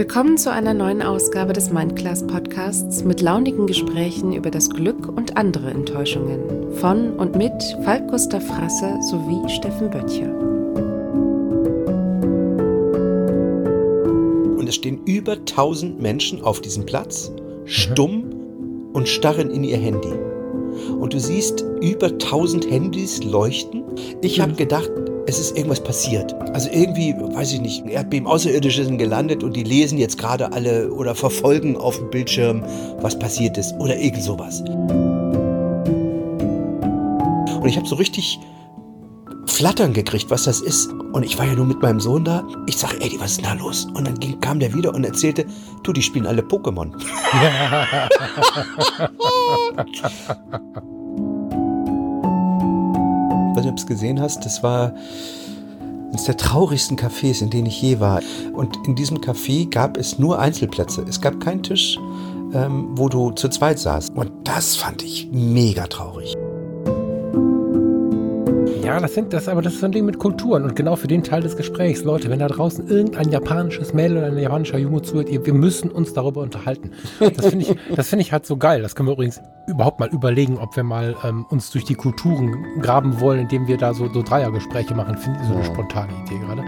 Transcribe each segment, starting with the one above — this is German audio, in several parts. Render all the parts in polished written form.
Willkommen zu einer neuen Ausgabe des Mindclass Podcasts mit launigen Gesprächen über das Glück und andere Enttäuschungen von und mit Falk Gustav Frasse sowie Steffen Böttcher. Und es stehen über 1000 Menschen auf diesem Platz, stumm und starren in ihr Handy. Und du siehst über 1000 Handys leuchten. Ich habe gedacht, es ist irgendwas passiert. Also irgendwie, weiß ich nicht, ein Erdbeben, Außerirdische sind gelandet und die lesen jetzt gerade alle oder verfolgen auf dem Bildschirm, was passiert ist oder irgend sowas. Und ich habe so richtig Flattern gekriegt, was das ist. Und ich war ja nur mit meinem Sohn da. Ich sage, ey, was ist denn da los? Und dann kam der wieder und erzählte, du, die spielen alle Pokémon. Ich weiß nicht, ob du es gesehen hast, das war eines der traurigsten Cafés, in denen ich je war. Und in diesem Café gab es nur Einzelplätze. Es gab keinen Tisch, wo du zu zweit saßt. Und das fand ich mega traurig. Ja, das ist so ein Ding mit Kulturen und genau für den Teil des Gesprächs. Leute, wenn da draußen irgendein japanisches Mädel oder ein japanischer Junge zuhört, wir müssen uns darüber unterhalten. Das finde ich halt so geil. Das können wir übrigens überhaupt mal überlegen, ob wir mal uns durch die Kulturen graben wollen, indem wir da so Dreiergespräche machen. Finde ich so eine spontane Idee gerade.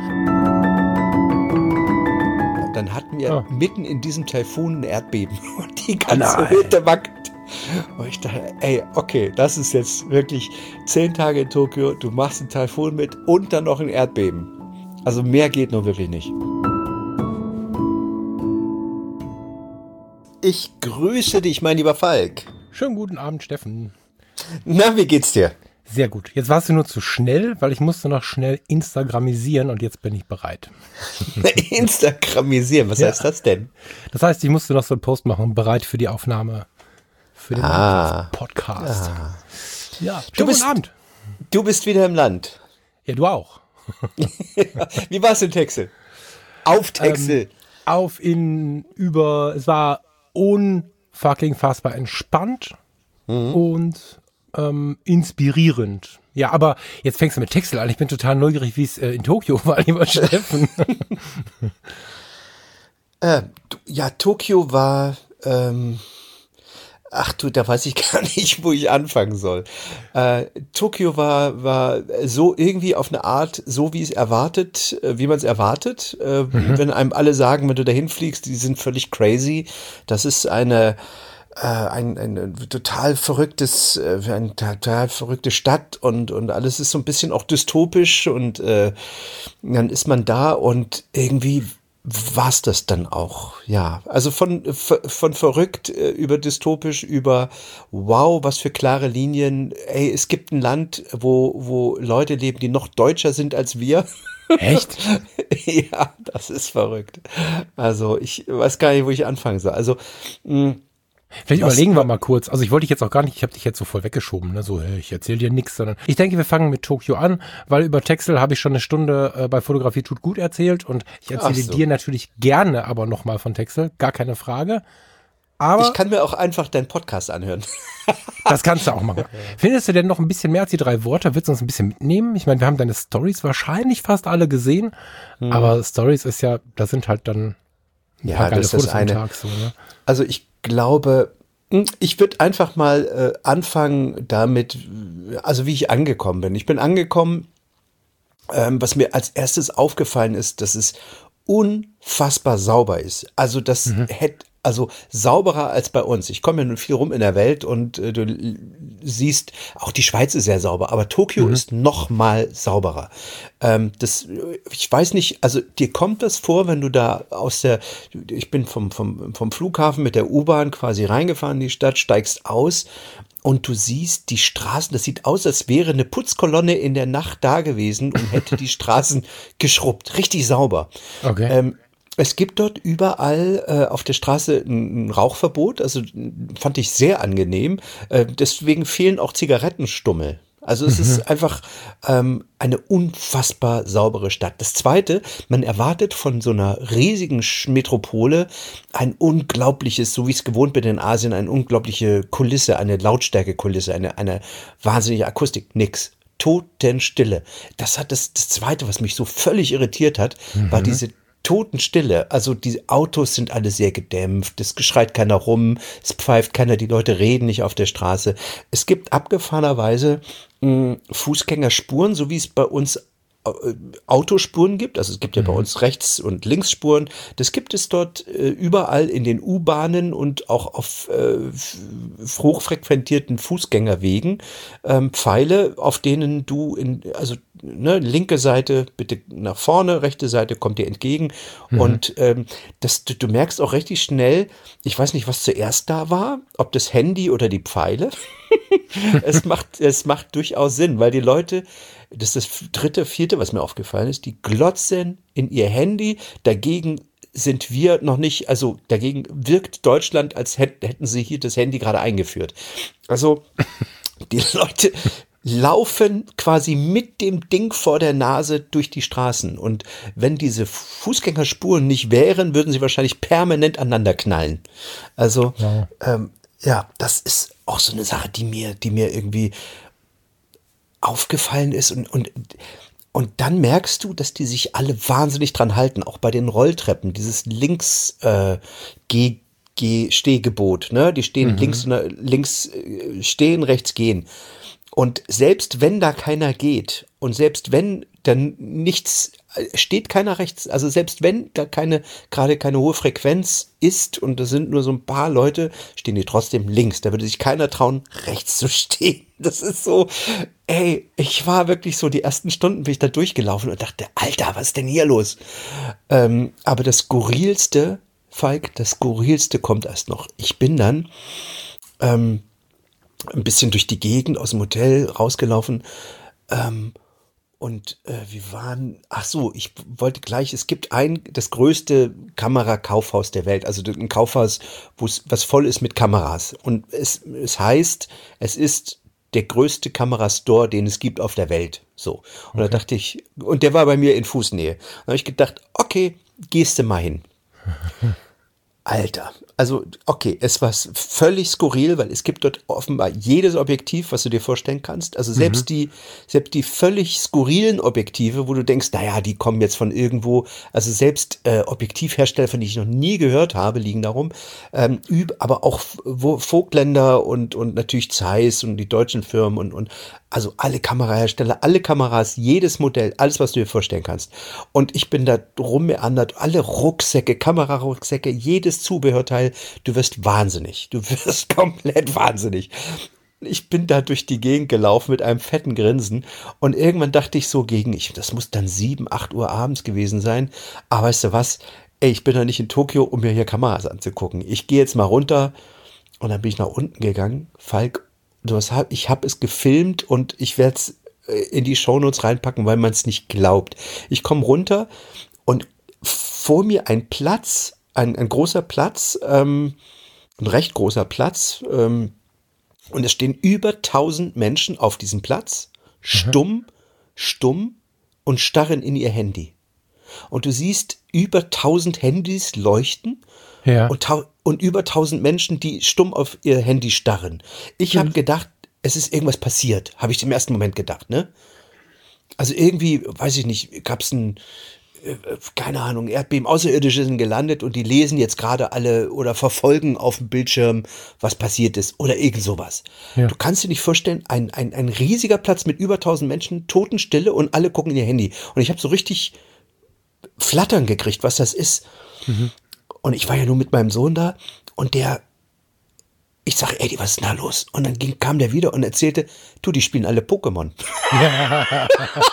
Dann hatten wir mitten in diesem Taifun ein Erdbeben und die ganze Hütte wackelt. Und ich dachte, ey, okay, das ist jetzt wirklich 10 Tage in Tokio, du machst einen Taifun mit und dann noch ein Erdbeben. Also mehr geht nun wirklich nicht. Ich grüße dich, mein lieber Falk. Schönen guten Abend, Steffen. Na, wie geht's dir? Sehr gut. Jetzt warst du nur zu schnell, weil ich musste noch schnell Instagramisieren und jetzt bin ich bereit. Instagramisieren, was heißt das denn? Das heißt, ich musste noch so einen Post machen, bereit für die Aufnahme. Für den Podcast. Ja, schönen guten Abend. Du bist wieder im Land. Ja, du auch. Wie war's in Texel? Auf Texel. Es war unfucking fassbar entspannt und inspirierend. Ja, aber jetzt fängst du mit Texel an. Ich bin total neugierig, wie es in Tokio war, lieber Steffen. Tokio war... Ach du, da weiß ich gar nicht, wo ich anfangen soll. Tokio war so irgendwie auf eine Art, so wie man es erwartet. Wenn einem alle sagen, wenn du dahin fliegst, die sind völlig crazy. Das ist eine total verrückte Stadt und alles ist so ein bisschen auch dystopisch und dann ist man da und irgendwie war's das dann auch, ja. Also von verrückt über dystopisch über wow, was für klare Linien. Ey, es gibt ein Land, wo Leute leben, die noch deutscher sind als wir. Echt? Ja, das ist verrückt. Also ich weiß gar nicht, wo ich anfangen soll. Also vielleicht überlegen wir mal kurz. Also ich wollte dich jetzt auch gar nicht, ich habe dich jetzt so voll weggeschoben, ne? So, hey, ich erzähle dir nichts, sondern ich denke, wir fangen mit Tokio an, weil über Texel habe ich schon eine Stunde bei Fotografie tut gut erzählt und ich erzähle dir natürlich gerne aber nochmal von Texel, gar keine Frage. Aber ich kann mir auch einfach deinen Podcast anhören. Das kannst du auch machen. Findest du denn noch ein bisschen mehr als die 3 Worte? Willst du uns ein bisschen mitnehmen? Ich meine, wir haben deine Stories wahrscheinlich fast alle gesehen, aber Stories ist ja, das sind halt dann ein paar geile Fotos am Tag. So, ne? Also ich glaube, ich würde einfach mal anfangen damit, also wie ich angekommen bin. Ich bin angekommen, was mir als erstes aufgefallen ist, dass es unfassbar sauber ist. Also das hätte, also sauberer als bei uns. Ich komme ja nun viel rum in der Welt und du siehst, auch die Schweiz ist sehr sauber, aber Tokio ist noch mal sauberer. Ich weiß nicht, also dir kommt das vor, wenn du da ich bin vom Flughafen mit der U-Bahn quasi reingefahren in die Stadt, steigst aus und du siehst die Straßen, das sieht aus, als wäre eine Putzkolonne in der Nacht da gewesen und hätte die Straßen geschrubbt. Richtig sauber. Okay. Es gibt dort überall auf der Straße ein Rauchverbot, also fand ich sehr angenehm. Deswegen fehlen auch Zigarettenstummel. Also es ist einfach eine unfassbar saubere Stadt. Das Zweite, man erwartet von so einer riesigen Metropole ein unglaubliches, so wie ich es gewohnt bin in Asien, eine unglaubliche Kulisse, eine Lautstärkekulisse, eine wahnsinnige Akustik. Nix. Totenstille. Das Zweite, was mich so völlig irritiert hat, war diese Totenstille. Also die Autos sind alle sehr gedämpft, es schreit keiner rum, es pfeift keiner, die Leute reden nicht auf der Straße. Es gibt abgefahrenerweise Fußgängerspuren, so wie es bei uns Autospuren gibt, also es gibt ja bei uns Rechts- und Linksspuren, das gibt es dort überall in den U-Bahnen und auch auf hochfrequentierten Fußgängerwegen, Pfeile, auf denen du linke Seite bitte nach vorne, rechte Seite kommt dir entgegen und du merkst auch richtig schnell, ich weiß nicht, was zuerst da war, ob das Handy oder die Pfeile. Es macht durchaus Sinn, weil die Leute, das ist das dritte, vierte, was mir aufgefallen ist, die glotzen in ihr Handy, dagegen sind wir noch nicht, also dagegen wirkt Deutschland, als hätten sie hier das Handy gerade eingeführt. Also die Leute laufen quasi mit dem Ding vor der Nase durch die Straßen und wenn diese Fußgängerspuren nicht wären, würden sie wahrscheinlich permanent aneinander knallen. Also ja, das ist auch so eine Sache, die mir irgendwie aufgefallen ist und dann merkst du, dass die sich alle wahnsinnig dran halten, auch bei den Rolltreppen, dieses Stehgebot, ne? Die stehen links stehen, rechts gehen. Und selbst wenn da keiner geht und selbst wenn dann steht keiner rechts, also selbst wenn da gerade keine hohe Frequenz ist und da sind nur so ein paar Leute, stehen die trotzdem links. Da würde sich keiner trauen, rechts zu stehen. Das ist so, ich war wirklich so, die ersten Stunden bin ich da durchgelaufen und dachte, Alter, was ist denn hier los? Aber das Skurrilste, Falk, das Skurrilste kommt erst noch. Ich bin dann ein bisschen durch die Gegend aus dem Hotel rausgelaufen, und wir waren, ich wollte gleich, es gibt das größte Kamerakaufhaus der Welt, also ein Kaufhaus, was voll ist mit Kameras. Und es heißt, es ist der größte Kamerastore, den es gibt auf der Welt. So. Und da dachte ich, und der war bei mir in Fußnähe. Da habe ich gedacht, okay, gehst du mal hin. Alter, also okay, es war völlig skurril, weil es gibt dort offenbar jedes Objektiv, was du dir vorstellen kannst. Also selbst die völlig skurrilen Objektive, wo du denkst, naja, die kommen jetzt von irgendwo, also selbst Objektivhersteller, von denen ich noch nie gehört habe, liegen darum. Aber auch Vogtländer und natürlich Zeiss und die deutschen Firmen und also alle Kamerahersteller, alle Kameras, jedes Modell, alles, was du dir vorstellen kannst. Und ich bin da rummeandert, alle Rucksäcke, Kamerarucksäcke, jedes Zubehörteil, du wirst wahnsinnig. Du wirst komplett wahnsinnig. Ich bin da durch die Gegend gelaufen mit einem fetten Grinsen und irgendwann dachte ich so das muss dann 7, 8 Uhr abends gewesen sein. Aber weißt du was? Ich bin da nicht in Tokio, um mir hier Kameras anzugucken. Ich gehe jetzt mal runter und dann bin ich nach unten gegangen. Falk, ich habe es gefilmt und ich werde es in die Shownotes reinpacken, weil man es nicht glaubt. Ich komme runter und vor mir ein Platz, ein großer Platz, ein recht großer Platz, und es stehen über 1000 Menschen auf diesem Platz, stumm und starren in ihr Handy. Und du siehst über 1000 Handys leuchten. Ja. Und über 1000 Menschen, die stumm auf ihr Handy starren. Ich habe gedacht, es ist irgendwas passiert, habe ich im ersten Moment gedacht, ne? Also irgendwie, weiß ich nicht, gab es keine Ahnung, Erdbeben, Außerirdische sind gelandet und die lesen jetzt gerade alle oder verfolgen auf dem Bildschirm, was passiert ist oder irgend sowas. Ja. Du kannst dir nicht vorstellen, ein riesiger Platz mit über 1000 Menschen, Totenstille und alle gucken in ihr Handy. Und ich habe so richtig Flattern gekriegt, was das ist. Und ich war ja nur mit meinem Sohn da und ich sage, Eddie, was ist denn da los? Und dann kam der wieder und erzählte, die spielen alle Pokémon. Ja.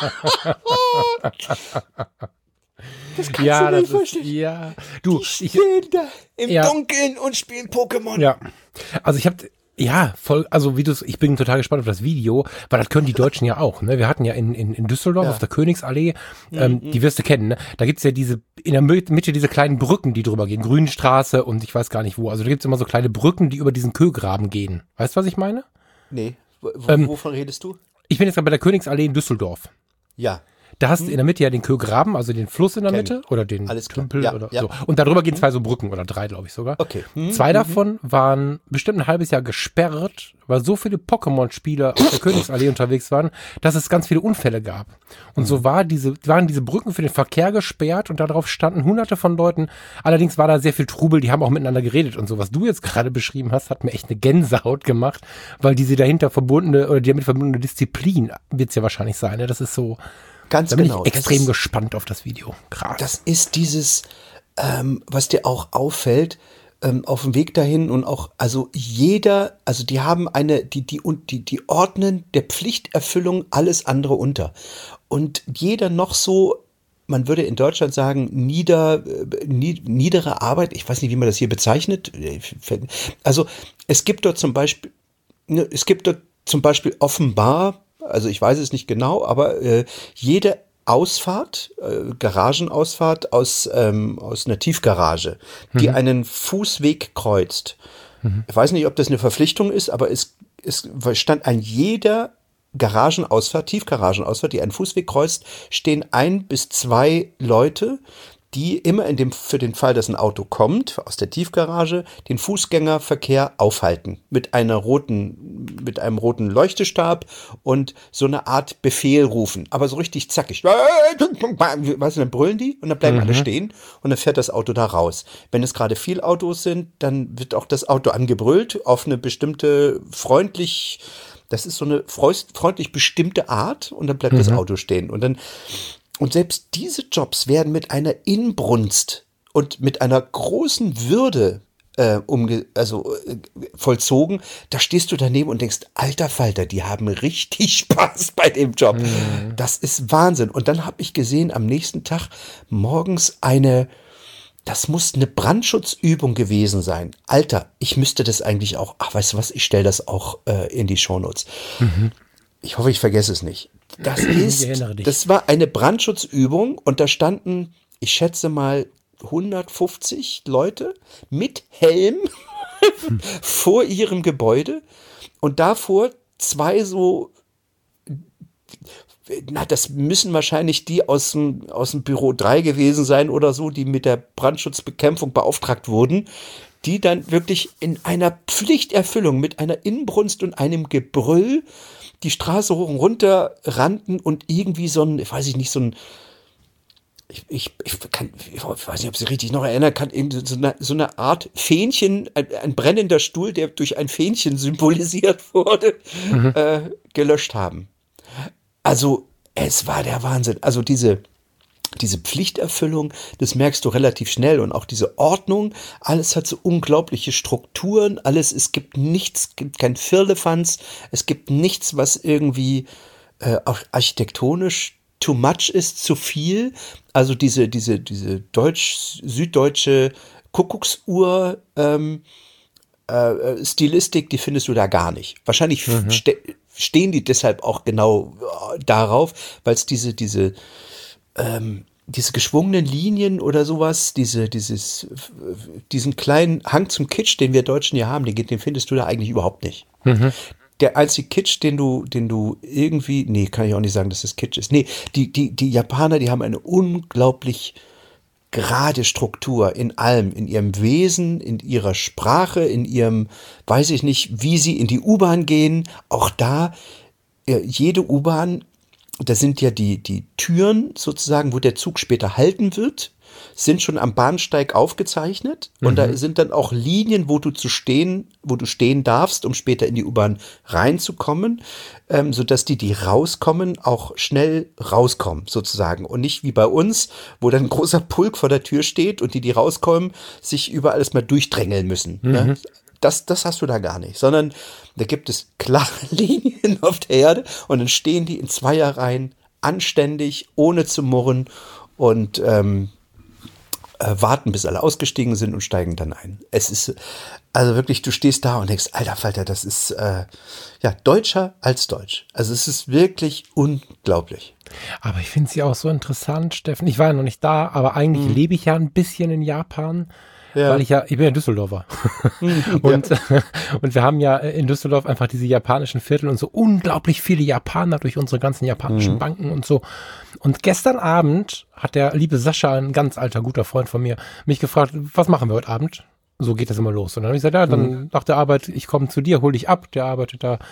Das kannst du nicht verstehen. Ja. Die stehen da im Dunkeln und spielen Pokémon. Ja. Also ich bin total gespannt auf das Video, weil das können die Deutschen ja auch, ne? Wir hatten ja in Düsseldorf auf der Königsallee, die wirst du kennen, ne? Da gibt's ja in der Mitte diese kleinen Brücken, die drüber gehen, Grünstraße und ich weiß gar nicht wo. Also da gibt's immer so kleine Brücken, die über diesen Kögraben gehen. Weißt du, was ich meine? Nee, wovon redest du? Ich bin jetzt gerade bei der Königsallee in Düsseldorf. Ja. Da hast du in der Mitte ja den Kögraben, also den Fluss in der Mitte oder den Tümpel oder so. Und darüber gehen 2 so Brücken oder 3, glaube ich sogar. Okay. 2 davon waren bestimmt ein halbes Jahr gesperrt, weil so viele Pokémon-Spieler auf der Königsallee unterwegs waren, dass es ganz viele Unfälle gab. Und so waren diese Brücken für den Verkehr gesperrt und darauf standen hunderte von Leuten. Allerdings war da sehr viel Trubel, die haben auch miteinander geredet und so. Was du jetzt gerade beschrieben hast, hat mir echt eine Gänsehaut gemacht, weil diese dahinter verbundene oder die damit verbundene Disziplin wird es ja wahrscheinlich sein. Ne? Das ist so, ganz da bin genau. ich extrem gespannt auf das Video. Krass. Das ist dieses, was dir auch auffällt, auf dem Weg dahin und auch, also jeder, also die haben die ordnen der Pflichterfüllung alles andere unter. Und jeder noch so, man würde in Deutschland sagen, niedere Arbeit, ich weiß nicht, wie man das hier bezeichnet. Also es gibt dort zum Beispiel offenbar, also ich weiß es nicht genau, aber jede Ausfahrt, Garagenausfahrt aus einer Tiefgarage, die einen Fußweg kreuzt. Ich weiß nicht, ob das eine Verpflichtung ist, aber es stand an jeder Tiefgaragenausfahrt, die einen Fußweg kreuzt, stehen 1 bis 2 Leute, die immer für den Fall, dass ein Auto kommt aus der Tiefgarage, den Fußgängerverkehr aufhalten mit einem roten Leuchtestab und so eine Art Befehl rufen, aber so richtig zackig. Weißt du, dann brüllen die und dann bleiben alle stehen und dann fährt das Auto da raus. Wenn es gerade viel Autos sind, dann wird auch das Auto angebrüllt auf eine bestimmte das ist so eine freundlich bestimmte Art und dann bleibt das Auto stehen und selbst diese Jobs werden mit einer Inbrunst und mit einer großen Würde vollzogen. Da stehst du daneben und denkst, alter Falter, die haben richtig Spaß bei dem Job. Das ist Wahnsinn. Und dann habe ich gesehen, am nächsten Tag morgens das muss eine Brandschutzübung gewesen sein. Alter, ich müsste das eigentlich auch, weißt du was, ich stelle das auch in die Shownotes. Ich hoffe, ich vergesse es nicht. Das war eine Brandschutzübung und da standen, ich schätze mal, 150 Leute mit Helm vor ihrem Gebäude und davor 2 so, das müssen wahrscheinlich die aus dem Büro 3 gewesen sein oder so, die mit der Brandschutzbekämpfung beauftragt wurden, die dann wirklich in einer Pflichterfüllung mit einer Inbrunst und einem Gebrüll die Straße hoch und runter rannten und irgendwie ich weiß nicht, ich weiß nicht, ob ich richtig noch erinnern kann, so eine Art Fähnchen, ein brennender Stuhl, der durch ein Fähnchen symbolisiert wurde, gelöscht haben. Also, es war der Wahnsinn. Also diese Pflichterfüllung, das merkst du relativ schnell und auch diese Ordnung, alles hat so unglaubliche Strukturen, es gibt kein Firlefanz, es gibt nichts, was irgendwie auch architektonisch too much ist, zu viel. Also diese süddeutsche Kuckucksuhr Stilistik, die findest du da gar nicht. Wahrscheinlich stehen die deshalb auch genau darauf, weil es diese geschwungenen Linien oder sowas, diesen kleinen Hang zum Kitsch, den wir Deutschen ja haben, den findest du da eigentlich überhaupt nicht. Der einzige Kitsch, den du irgendwie, nee, kann ich auch nicht sagen, dass das Kitsch ist. Nee, die Japaner, die haben eine unglaublich gerade Struktur in allem, in ihrem Wesen, in ihrer Sprache, in ihrem, weiß ich nicht, wie sie in die U-Bahn gehen. Auch da, jede U-Bahn, da sind ja die Türen sozusagen, wo der Zug später halten wird, sind schon am Bahnsteig aufgezeichnet. Und da sind dann auch Linien, wo du stehen darfst, um später in die U-Bahn reinzukommen, sodass die rauskommen, auch schnell rauskommen sozusagen. Und nicht wie bei uns, wo dann ein großer Pulk vor der Tür steht und die rauskommen, sich überall erstmal durchdrängeln müssen. Ne? Das hast du da gar nicht, sondern da gibt es klare Linien auf der Erde und dann stehen die in Zweierreihen anständig, ohne zu murren und warten, bis alle ausgestiegen sind und steigen dann ein. Es ist also wirklich, du stehst da und denkst, alter Falter, das ist deutscher als Deutsch. Also es ist wirklich unglaublich. Aber ich finde sie auch so interessant, Steffen. Ich war ja noch nicht da, aber eigentlich lebe ich ja ein bisschen in Japan. weil ich bin ja Düsseldorfer. Und wir haben ja in Düsseldorf einfach diese japanischen Viertel und so unglaublich viele Japaner durch unsere ganzen japanischen Banken und so. Und gestern Abend hat der liebe Sascha, ein ganz alter, guter Freund von mir, mich gefragt, was machen wir heute Abend? So geht das immer los. Und dann habe ich gesagt, ja, dann nach der Arbeit, ich komme zu dir, hol dich ab. Der arbeitet da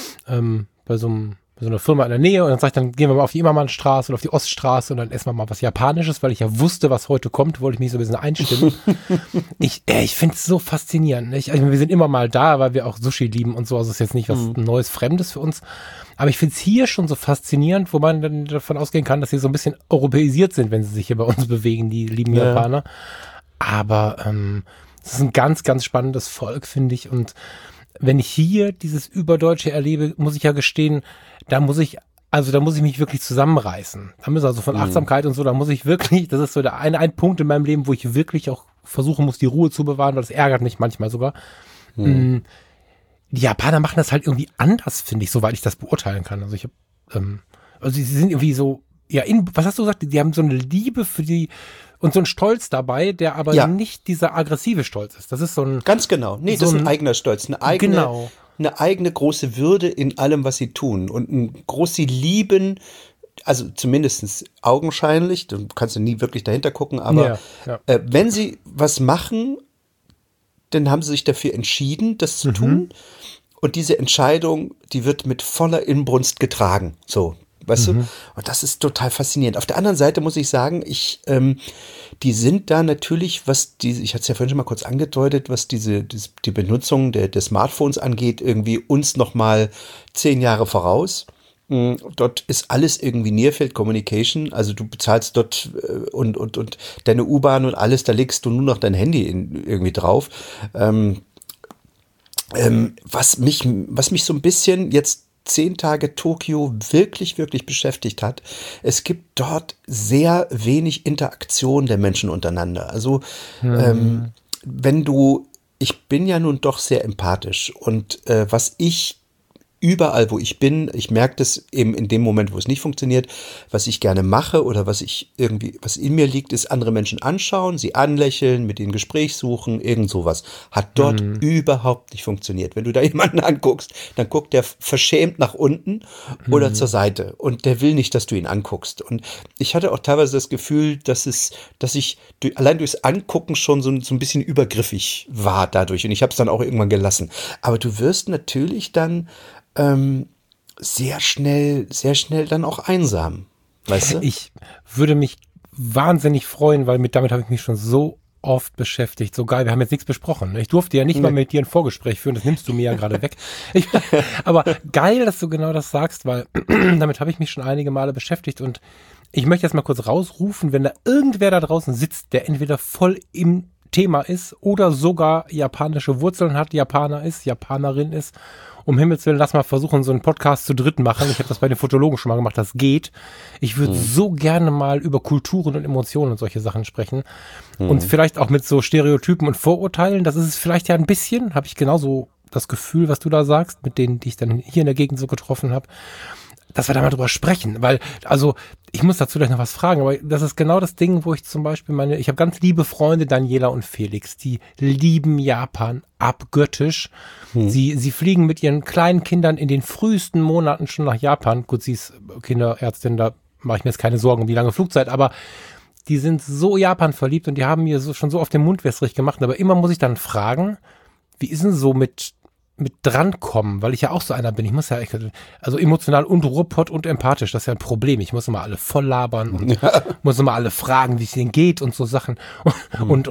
bei so einer Firma in der Nähe. Und dann sag ich, dann gehen wir mal auf die Immermannstraße oder auf die Oststraße und dann essen wir mal was Japanisches, weil ich ja wusste, was heute kommt, wollte ich mich so ein bisschen einstimmen. Ich finde es so faszinierend. Ich meine, wir sind immer mal da, weil wir auch Sushi lieben und so. Also ist jetzt nicht was Neues, Fremdes für uns. Aber ich finde es hier schon so faszinierend, wo man dann davon ausgehen kann, dass sie so ein bisschen europäisiert sind, wenn sie sich hier bei uns bewegen, die lieben Japaner. Aber es ist ein ganz, ganz spannendes Volk, finde ich. Und wenn ich hier dieses Überdeutsche erlebe, muss ich ja gestehen, da muss ich mich wirklich zusammenreißen. Da muss also von Achtsamkeit und so, da muss ich wirklich, das ist so der ein Punkt in meinem Leben, wo ich wirklich auch versuchen muss, die Ruhe zu bewahren, weil das ärgert mich manchmal sogar. Die Japaner machen das halt irgendwie anders, finde ich, soweit ich das beurteilen kann. Also sie sind irgendwie so, was hast du gesagt? Die haben so eine Liebe für die und so einen Stolz dabei, der aber nicht dieser aggressive Stolz ist. Das ist so ein... Ganz genau. Nee, das ist ein eigener Stolz. Eine eigene große Würde in allem, was sie tun. Und sie lieben, also zumindest augenscheinlich, du kannst ja nie wirklich dahinter gucken, aber wenn sie was machen, dann haben sie sich dafür entschieden, das zu tun. Und diese Entscheidung, die wird mit voller Inbrunst getragen. So. Weißt du? Und das ist total faszinierend. Auf der anderen Seite muss ich sagen, die sind da natürlich, ich hatte es ja vorhin schon mal kurz angedeutet, was die Benutzung der Smartphones angeht, irgendwie uns nochmal 10 Jahre voraus. Dort ist alles irgendwie Near-Field Communication, also du bezahlst dort und deine U-Bahn und alles, da legst du nur noch dein Handy irgendwie drauf. Was mich so ein bisschen jetzt 10 Tage Tokio wirklich, wirklich beschäftigt hat. Es gibt dort sehr wenig Interaktion der Menschen untereinander. Also ich bin ja nun doch sehr empathisch und was ich überall, wo ich bin, ich merke das eben in dem Moment, wo es nicht funktioniert, was ich gerne mache oder was in mir liegt, ist andere Menschen anschauen, sie anlächeln, mit ihnen Gespräch suchen, irgend sowas. Hat dort überhaupt nicht funktioniert. Wenn du da jemanden anguckst, dann guckt der verschämt nach unten oder zur Seite und der will nicht, dass du ihn anguckst. Und ich hatte auch teilweise das Gefühl, dass ich allein durchs Angucken schon so ein bisschen übergriffig war dadurch und ich habe es dann auch irgendwann gelassen. Aber du wirst natürlich dann sehr schnell dann auch einsam, weißt du? Ich würde mich wahnsinnig freuen, weil damit habe ich mich schon so oft beschäftigt. So geil, wir haben jetzt nichts besprochen. Ich durfte ja nicht mal mit dir ein Vorgespräch führen, das nimmst du mir ja gerade weg. Aber geil, dass du genau das sagst, weil damit habe ich mich schon einige Male beschäftigt und ich möchte jetzt mal kurz rausrufen, wenn da irgendwer da draußen sitzt, der entweder voll im Thema ist oder sogar japanische Wurzeln hat, Japaner ist, Japanerin ist. Um Himmels Willen, lass mal versuchen, so einen Podcast zu dritt machen. Ich habe das bei den Fotologen schon mal gemacht, das geht. Ich würde so gerne mal über Kulturen und Emotionen und solche Sachen sprechen. Und vielleicht auch mit so Stereotypen und Vorurteilen. Das ist es vielleicht ja ein bisschen, habe ich genauso das Gefühl, was du da sagst, mit denen, die ich dann hier in der Gegend so getroffen habe. Dass wir da mal drüber sprechen, weil, also, ich muss dazu gleich noch was fragen, aber das ist genau das Ding, wo ich zum Beispiel ich habe ganz liebe Freunde, Daniela und Felix, die lieben Japan abgöttisch. Sie fliegen mit ihren kleinen Kindern in den frühesten Monaten schon nach Japan. Gut, sie ist Kinderärztin, da mache ich mir jetzt keine Sorgen um die lange Flugzeit, aber die sind so Japan verliebt und die haben mir schon so auf den Mund wässrig gemacht, aber immer muss ich dann fragen, wie ist denn so mit drankommen, weil ich ja auch so einer bin. Ich muss ja, also emotional und Ruhrpott und empathisch, das ist ja ein Problem. Ich muss immer alle voll labern und muss immer alle fragen, wie es denen geht und so Sachen. Und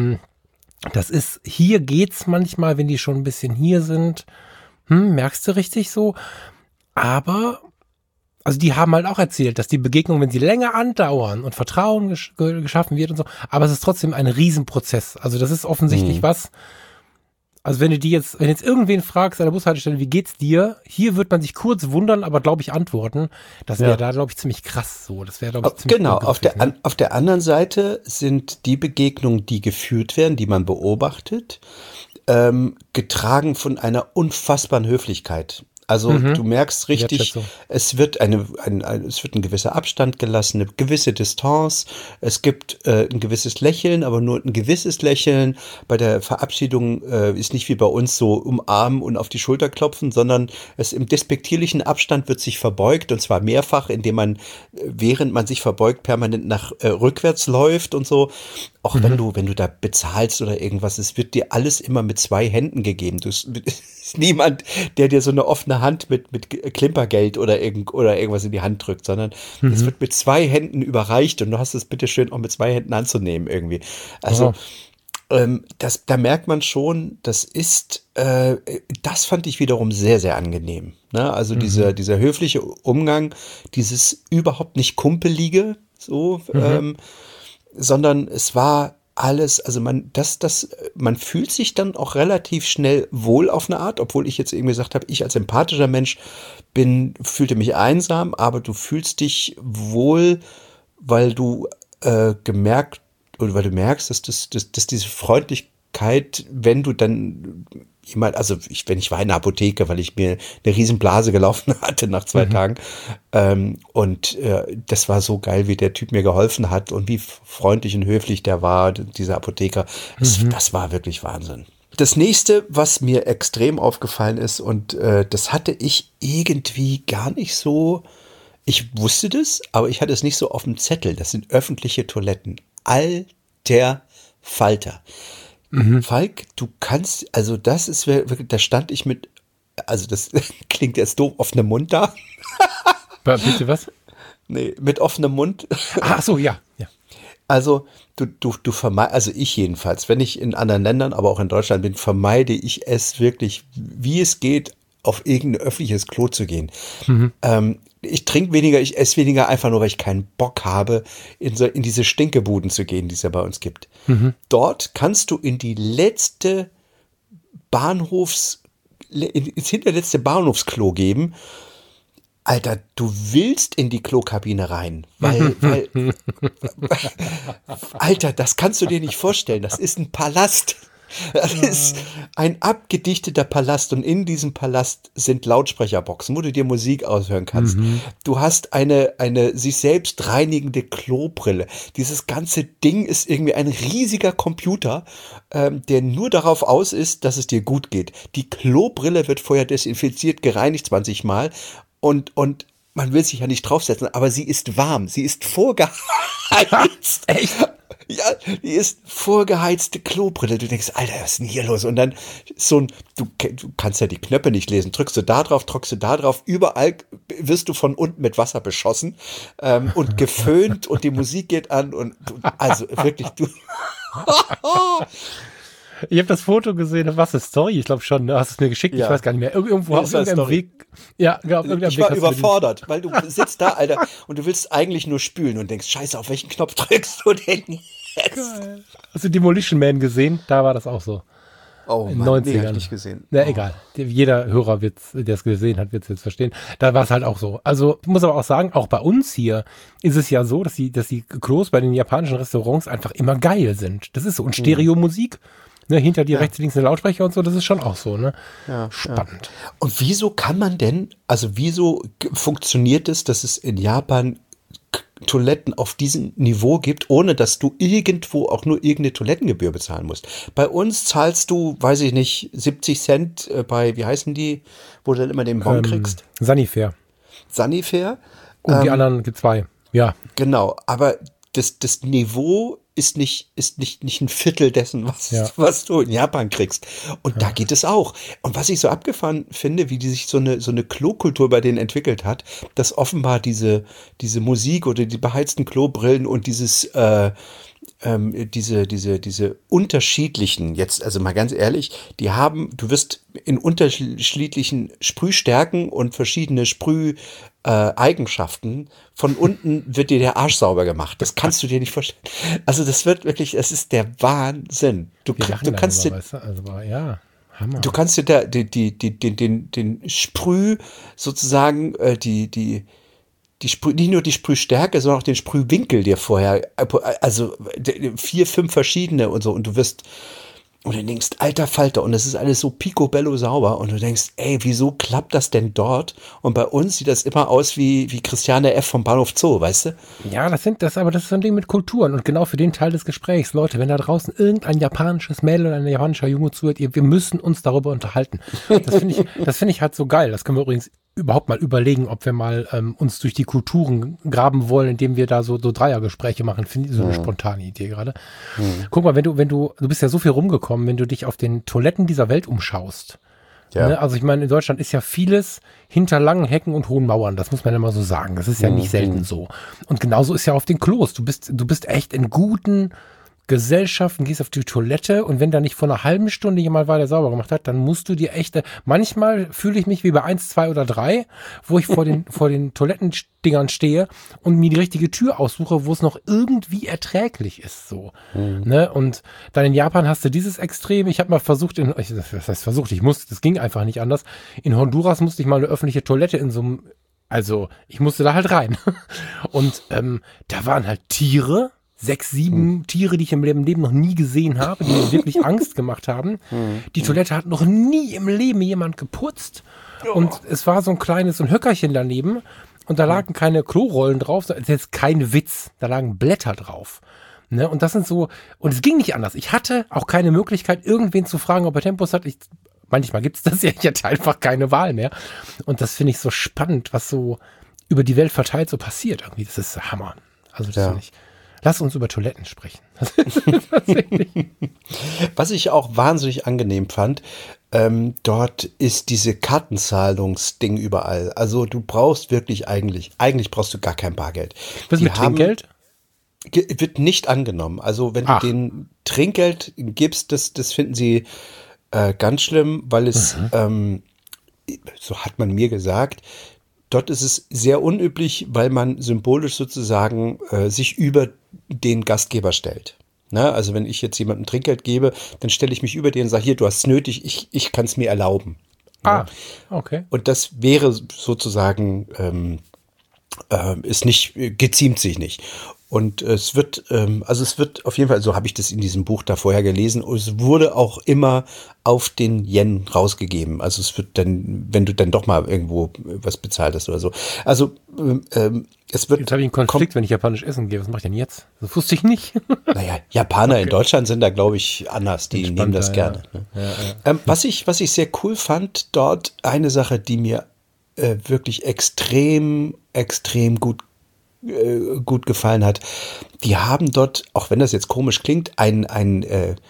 das ist, hier geht's manchmal, wenn die schon ein bisschen hier sind, merkst du richtig so. Aber, also die haben halt auch erzählt, dass die Begegnungen, wenn sie länger andauern und Vertrauen geschaffen wird und so, aber es ist trotzdem ein Riesenprozess. Also das ist offensichtlich was. Also wenn jetzt irgendwen fragst an der Bushaltestelle, wie geht's dir? Hier wird man sich kurz wundern, aber glaube ich antworten. Das wäre da, glaube ich, ziemlich krass so. Das wäre, glaube ich, ziemlich genau. Auf der anderen Seite sind die Begegnungen, die geführt werden, die man beobachtet, getragen von einer unfassbaren Höflichkeit. Also du merkst richtig, Wertschätzung. es wird es wird ein gewisser Abstand gelassen, eine gewisse Distanz. Es gibt ein gewisses Lächeln, aber nur ein gewisses Lächeln. Bei der Verabschiedung ist nicht wie bei uns so umarmen und auf die Schulter klopfen, sondern es im despektierlichen Abstand wird sich verbeugt, und zwar mehrfach, indem man, während man sich verbeugt, permanent nach rückwärts läuft und so. Auch wenn du da bezahlst oder irgendwas, es wird dir alles immer mit 2 Händen gegeben. Du ist niemand, der dir so eine offene Hand mit Klimpergeld oder irgendwas in die Hand drückt, sondern es wird mit 2 Händen überreicht und du hast es bitte schön auch mit 2 Händen anzunehmen irgendwie. Also da merkt man schon, das fand ich wiederum sehr, sehr angenehm. Ne? Also dieser höfliche Umgang, dieses überhaupt nicht Kumpelige, so, sondern es war alles, also man fühlt sich dann auch relativ schnell wohl auf eine Art, obwohl ich jetzt irgendwie gesagt habe, ich als empathischer Mensch fühlte mich einsam, aber du fühlst dich wohl, weil du merkst, dass diese Freundlichkeit, wenn du dann wenn ich war in der Apotheke, weil ich mir eine riesen Blase gelaufen hatte nach 2 Tagen. Das war so geil, wie der Typ mir geholfen hat und wie freundlich und höflich der war, dieser Apotheker. Das war wirklich Wahnsinn. Das nächste, was mir extrem aufgefallen ist, und das hatte ich irgendwie gar nicht so, ich wusste das, aber ich hatte es nicht so auf dem Zettel. Das sind öffentliche Toiletten. Alter Falter. Falk, du kannst, also das ist wirklich, da stand ich also das klingt jetzt doof, offenem Mund da. Bitte was? Nee, mit offenem Mund. Ach so, ja. Also du vermeidest, also ich jedenfalls, wenn ich in anderen Ländern, aber auch in Deutschland bin, vermeide ich es wirklich, wie es geht, auf irgendein öffentliches Klo zu gehen. Ich trinke weniger, ich esse weniger, einfach nur, weil ich keinen Bock habe, in diese Stinkebuden zu gehen, die es ja bei uns gibt. Dort kannst du in die letzte ins hinterletzte Bahnhofsklo geben. Alter, du willst in die Klokabine rein, weil Alter, das kannst du dir nicht vorstellen. Das ist ein Palast. Das ist ein abgedichteter Palast und in diesem Palast sind Lautsprecherboxen, wo du dir Musik aushören kannst. Du hast eine sich selbst reinigende Klobrille. Dieses ganze Ding ist irgendwie ein riesiger Computer, der nur darauf aus ist, dass es dir gut geht. Die Klobrille wird vorher desinfiziert, gereinigt 20 Mal und man will sich ja nicht draufsetzen, aber sie ist warm, sie ist vorgeheizt. Echt? Ja, die ist vorgeheizte Klobrille. Du denkst, Alter, was ist denn hier los? Und dann du kannst ja die Knöpfe nicht lesen. Drückst du da drauf. Überall wirst du von unten mit Wasser beschossen und geföhnt und die Musik geht an und also wirklich, du. Ich habe das Foto gesehen, was ist Story? Ich glaube schon, du hast es mir geschickt, ich weiß gar nicht mehr. Irgendwo auf irgendeinem Weg. Ja, genau, auf irgendeinem Weg. Ich war überfordert, weil du sitzt da, Alter, und du willst eigentlich nur spülen und denkst, scheiße, auf welchen Knopf drückst du denn jetzt? Geil. Hast du Demolition Man gesehen? Da war das auch so. Oh in Mann, 90ern. Nee, hab ich nicht gesehen. Na, egal. Jeder Hörer der es gesehen hat, wird es jetzt verstehen. Da war es halt auch so. Also, ich muss aber auch sagen, auch bei uns hier ist es ja so, dass die Klos bei den japanischen Restaurants einfach immer geil sind. Das ist so. Und Stereomusik. Ne, hinter dir rechts, links eine Lautsprecher und so, das ist schon auch so, ne? Ja, spannend. Ja. Und wieso wieso funktioniert es, dass es in Japan Toiletten auf diesem Niveau gibt, ohne dass du irgendwo auch nur irgendeine Toilettengebühr bezahlen musst? Bei uns zahlst du, weiß ich nicht, 70 Cent bei, wie heißen die, wo du dann immer den Bon kriegst? Sanifair. Und die anderen gibt 2, ja. Genau, aber das Niveau ist nicht ein Viertel dessen, was du in Japan kriegst. Und da geht es auch. Und was ich so abgefahren finde, wie die sich so eine Klokultur bei denen entwickelt hat, dass offenbar diese Musik oder die beheizten Klobrillen und diese unterschiedlichen, jetzt, also mal ganz ehrlich, du wirst in unterschiedlichen Sprühstärken und verschiedene Eigenschaften, von unten wird dir der Arsch sauber gemacht. Das kannst du dir nicht vorstellen. Also das wird wirklich, es ist der Wahnsinn. Du kannst dir, Hammer. Du kannst dir da den Sprüh sozusagen, nicht nur die Sprühstärke, sondern auch den Sprühwinkel dir vorher, also 4, 5 verschiedene und so, und du wirst Und du denkst, alter Falter, und das ist alles so picobello sauber. Und du denkst, ey, wieso klappt das denn dort? Und bei uns sieht das immer aus wie Christiane F. vom Bahnhof Zoo, weißt du? Ja, das ist so ein Ding mit Kulturen. Und genau für den Teil des Gesprächs, Leute, wenn da draußen irgendein japanisches Mädel oder ein japanischer Junge zuhört, wir müssen uns darüber unterhalten. Das finde ich halt so geil. Das können wir übrigens überhaupt mal überlegen, ob wir mal uns durch die Kulturen graben wollen, indem wir da so Dreiergespräche machen. Finde ich so eine spontane Idee gerade. Guck mal, du bist ja so viel rumgekommen, wenn du dich auf den Toiletten dieser Welt umschaust. Ja. Ne? Also ich meine, in Deutschland ist ja vieles hinter langen Hecken und hohen Mauern. Das muss man ja mal so sagen. Das ist ja nicht selten so. Und genauso ist ja auf den Klos. Du bist echt in guten Gesellschaften, gehst auf die Toilette und wenn da nicht vor einer halben Stunde jemand war, der sauber gemacht hat, dann musst du dir echt, manchmal fühle ich mich wie bei 1, 2 oder 3, wo ich vor den Toilettendingern stehe und mir die richtige Tür aussuche, wo es noch irgendwie erträglich ist, so. Ne? Und dann in Japan hast du dieses Extrem, ich habe mal versucht, das ging einfach nicht anders. In Honduras musste ich mal eine öffentliche Toilette ich musste da halt rein. Und da waren halt Tiere, 6, 7 Tiere, die ich im Leben noch nie gesehen habe, die mir wirklich Angst gemacht haben. Die Toilette hat noch nie im Leben jemand geputzt. Und es war so ein Höckerchen daneben und da lagen keine Klorollen drauf, das ist jetzt kein Witz, da lagen Blätter drauf. Ne? Und das sind so, und es ging nicht anders. Ich hatte auch keine Möglichkeit, irgendwen zu fragen, ob er Tempos hat. Manchmal gibt es das ja, ich hatte einfach keine Wahl mehr. Und das finde ich so spannend, was so über die Welt verteilt so passiert irgendwie. Das ist Hammer. Also das finde ich. Lass uns über Toiletten sprechen. Was ich auch wahnsinnig angenehm fand, dort ist diese Kartenzahlungsding überall. Also du brauchst eigentlich brauchst du gar kein Bargeld. Was mit Trinkgeld? Wird nicht angenommen. Also wenn du denen Trinkgeld gibst, das finden sie ganz schlimm, weil es, so hat man mir gesagt, dort ist es sehr unüblich, weil man symbolisch sozusagen sich über den Gastgeber stellt. Na, also wenn ich jetzt jemandem Trinkgeld gebe, dann stelle ich mich über den und sage, hier, du hast es nötig, ich kann es mir erlauben. Okay. Und das wäre sozusagen, geziemt sich nicht. Und es wird auf jeden Fall, so habe ich das in diesem Buch da vorher gelesen, es wurde auch immer auf den Yen rausgegeben. Also es wird dann, wenn du dann doch mal irgendwo was bezahlt hast oder so. Also es wird. Jetzt habe ich einen Konflikt, wenn ich japanisch essen gehe. Was mache ich denn jetzt? Das wusste ich nicht. Naja, Japaner in Deutschland sind da, glaube ich, anders. Die nehmen das gerne. Ne? Ja. Was ich sehr cool fand dort, eine Sache, die mir wirklich extrem gut gefallen hat. Die haben dort, auch wenn das jetzt komisch klingt, ein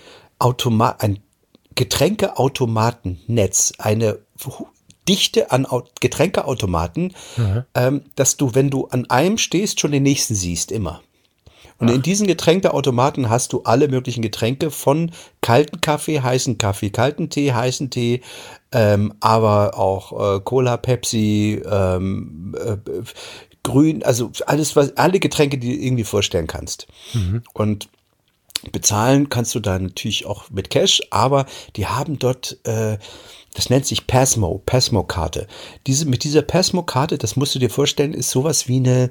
Getränkeautomatennetz, eine Dichte an Getränkeautomaten, dass du, wenn du an einem stehst, schon den nächsten siehst, immer. Und in diesen Getränkeautomaten hast du alle möglichen Getränke von kalten Kaffee, heißen Kaffee, kalten Tee, heißen Tee, aber auch Cola, Pepsi, Grün, also alle Getränke, die du irgendwie vorstellen kannst. Und bezahlen kannst du da natürlich auch mit Cash, aber die haben dort, das nennt sich Pasmo-Karte. Mit dieser Pasmo-Karte, das musst du dir vorstellen, ist sowas wie eine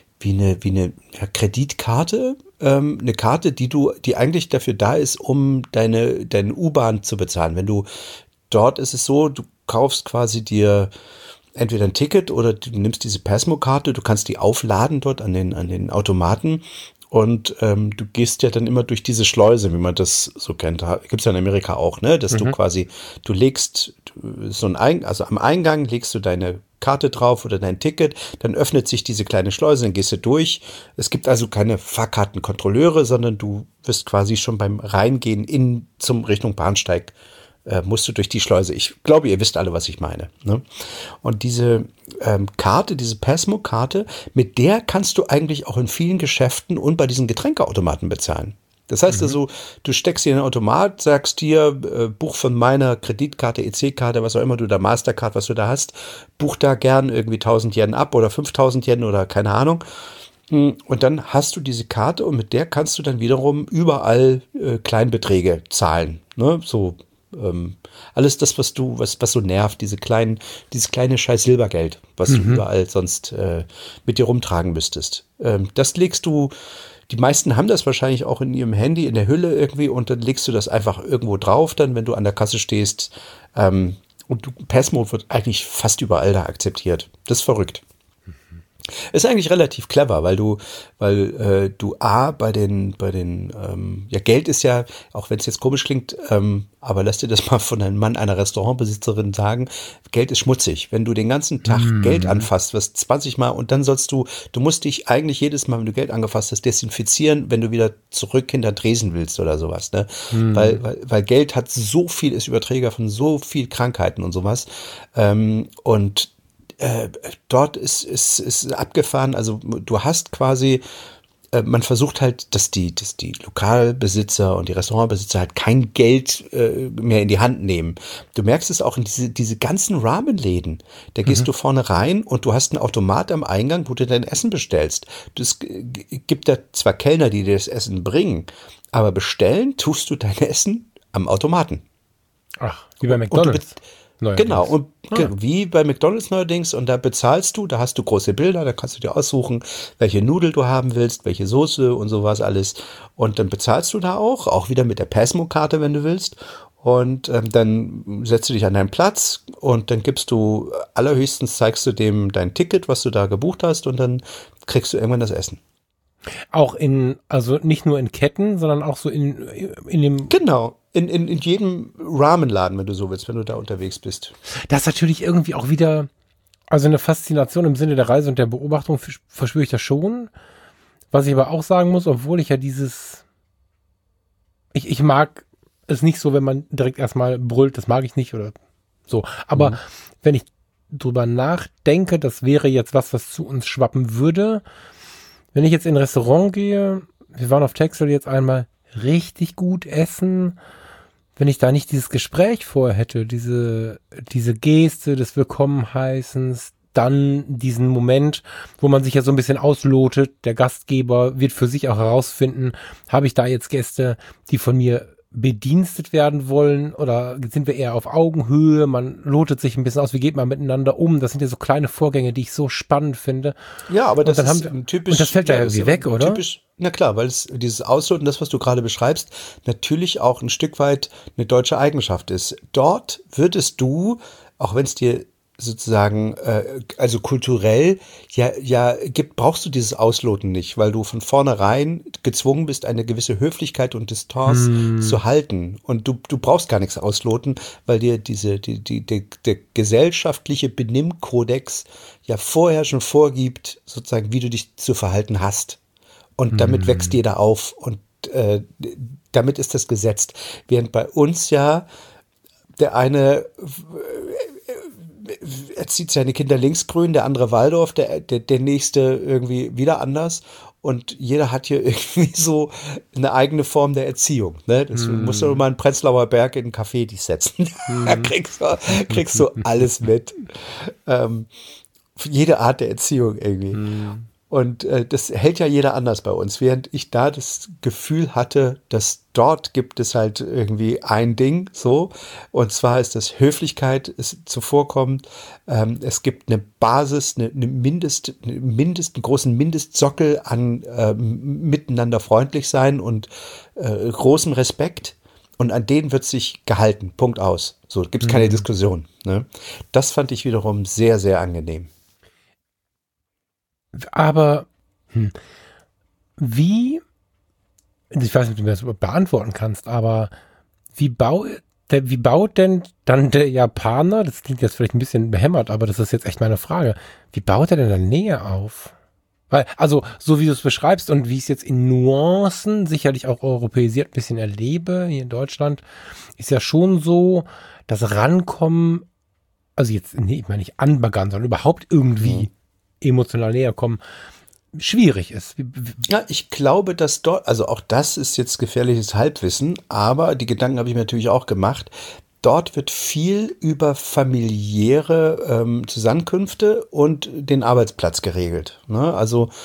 Kreditkarte, eine Karte, die eigentlich dafür da ist, um deine U-Bahn zu bezahlen. Wenn du dort ist es so, du kaufst quasi dir entweder ein Ticket oder du nimmst diese Pasmo-Karte, du kannst die aufladen dort an den Automaten und du gehst ja dann immer durch diese Schleuse, wie man das so kennt. Gibt's ja in Amerika auch, ne? Dass du legst also am Eingang legst du deine Karte drauf oder dein Ticket, dann öffnet sich diese kleine Schleuse, dann gehst du durch. Es gibt also keine Fahrkartenkontrolleure, sondern du wirst quasi schon beim Reingehen zum Richtung Bahnsteig musst du durch die Schleuse. Ich glaube, ihr wisst alle, was ich meine. Ne? Und diese Karte, diese Pasmo-Karte, mit der kannst du eigentlich auch in vielen Geschäften und bei diesen Getränkeautomaten bezahlen. Das heißt also, du steckst hier in den Automat, sagst dir, buch von meiner Kreditkarte, EC-Karte, was auch immer du da, Mastercard, was du da hast, buch da gern irgendwie 1000 Yen ab oder 5000 Yen oder keine Ahnung. Und dann hast du diese Karte und mit der kannst du dann wiederum überall Kleinbeträge zahlen. Ne? So Alles das, was so nervt, dieses kleine scheiß Silbergeld, was du überall sonst mit dir rumtragen müsstest. Das legst du, die meisten haben das wahrscheinlich auch in ihrem Handy, in der Hülle irgendwie, und dann legst du das einfach irgendwo drauf, dann, wenn du an der Kasse stehst. Und Passmode wird eigentlich fast überall da akzeptiert. Das ist verrückt. Ist eigentlich relativ clever, weil du A, bei den Geld ist ja, auch wenn es jetzt komisch klingt, aber lass dir das mal von einem Mann, einer Restaurantbesitzerin sagen, Geld ist schmutzig. Wenn du den ganzen Tag Geld anfasst, was 20 Mal, und dann du musst dich eigentlich jedes Mal, wenn du Geld angefasst hast, desinfizieren, wenn du wieder zurück hinter Tresen willst oder sowas, ne? Weil Geld hat so viel, ist Überträger von so viel Krankheiten und sowas, und dort ist abgefahren, also du hast quasi, man versucht halt, dass die Lokalbesitzer und die Restaurantbesitzer halt kein Geld mehr in die Hand nehmen. Du merkst es auch in diese ganzen Ramenläden. Da gehst du vorne rein und du hast einen Automat am Eingang, wo du dein Essen bestellst. Es gibt da zwar Kellner, die dir das Essen bringen, aber bestellen tust du dein Essen am Automaten. Ach, wie bei McDonald's. Genau, und wie bei McDonald's neuerdings, und da bezahlst du, da hast du große Bilder, da kannst du dir aussuchen, welche Nudel du haben willst, welche Soße und sowas alles, und dann bezahlst du da auch wieder mit der Passmo-Karte, wenn du willst, und dann setzt du dich an deinen Platz und dann zeigst du dem dein Ticket, was du da gebucht hast, und dann kriegst du irgendwann das Essen. Auch also nicht nur in Ketten, sondern auch so in dem... Genau. In jedem Ramenladen, wenn du so willst, wenn du da unterwegs bist. Das ist natürlich irgendwie auch wieder, also eine Faszination im Sinne der Reise und der Beobachtung verspüre ich das schon. Was ich aber auch sagen muss, obwohl ich ja ich mag es nicht so, wenn man direkt erstmal brüllt, das mag ich nicht oder so. Aber wenn ich drüber nachdenke, das wäre jetzt was zu uns schwappen würde. Wenn ich jetzt in ein Restaurant gehe, wir waren auf Texel jetzt einmal, richtig gut essen, wenn ich da nicht dieses Gespräch vorher hätte, diese Geste des Willkommenheißens, dann diesen Moment, wo man sich ja so ein bisschen auslotet, der Gastgeber wird für sich auch herausfinden, habe ich da jetzt Gäste, die von mir bedienstet werden wollen, oder sind wir eher auf Augenhöhe, man lotet sich ein bisschen aus, wie geht man miteinander um, das sind ja so kleine Vorgänge, die ich so spannend finde. Ja, aber das ist typisch. Und das fällt ja irgendwie weg, oder? Typisch, na klar, weil dieses Ausloten, das, was du gerade beschreibst, natürlich auch ein Stück weit eine deutsche Eigenschaft ist. Dort würdest du, auch wenn es dir sozusagen, also kulturell gibt, brauchst du dieses Ausloten nicht, weil du von vornherein gezwungen bist, eine gewisse Höflichkeit und Distanz zu halten. Und du brauchst gar nichts ausloten, weil dir der gesellschaftliche Benimmkodex ja vorher schon vorgibt, sozusagen, wie du dich zu verhalten hast. Und damit wächst jeder auf, und damit ist das gesetzt. Während bei uns ja der eine erzieht seine Kinder linksgrün, der andere Waldorf, der nächste irgendwie wieder anders, und jeder hat hier irgendwie so eine eigene Form der Erziehung. Ne? Das musst du mal in Prenzlauer Berg in einen Café dich setzen. Da kriegst du alles mit. Jede Art der Erziehung irgendwie. Und das hält ja jeder anders bei uns, während ich da das Gefühl hatte, dass dort gibt es halt irgendwie ein Ding, so, und zwar ist das Höflichkeit, ist zuvorkommend, es gibt eine Basis, einen großen Mindestsockel an miteinander freundlich sein und großem Respekt, und an denen wird sich gehalten, Punkt aus. So, gibt es keine Diskussion. Ne? Das fand ich wiederum sehr, sehr angenehm. Aber ich weiß nicht, ob du mir das beantworten kannst, aber wie baut denn dann der Japaner, das klingt jetzt vielleicht ein bisschen behämmert, aber das ist jetzt echt meine Frage, wie baut er denn dann Nähe auf? Weil, also, so wie du es beschreibst und wie ich es jetzt in Nuancen sicherlich auch europäisiert ein bisschen erlebe, hier in Deutschland, ist ja schon so, das Rankommen, also jetzt, ich meine nicht anbaggern, sondern überhaupt irgendwie emotional näher kommen, schwierig ist. Ja, ich glaube, dass dort, also auch das ist jetzt gefährliches Halbwissen, aber die Gedanken habe ich mir natürlich auch gemacht. Dort wird viel über familiäre Zusammenkünfte und den Arbeitsplatz geregelt. Ne? Also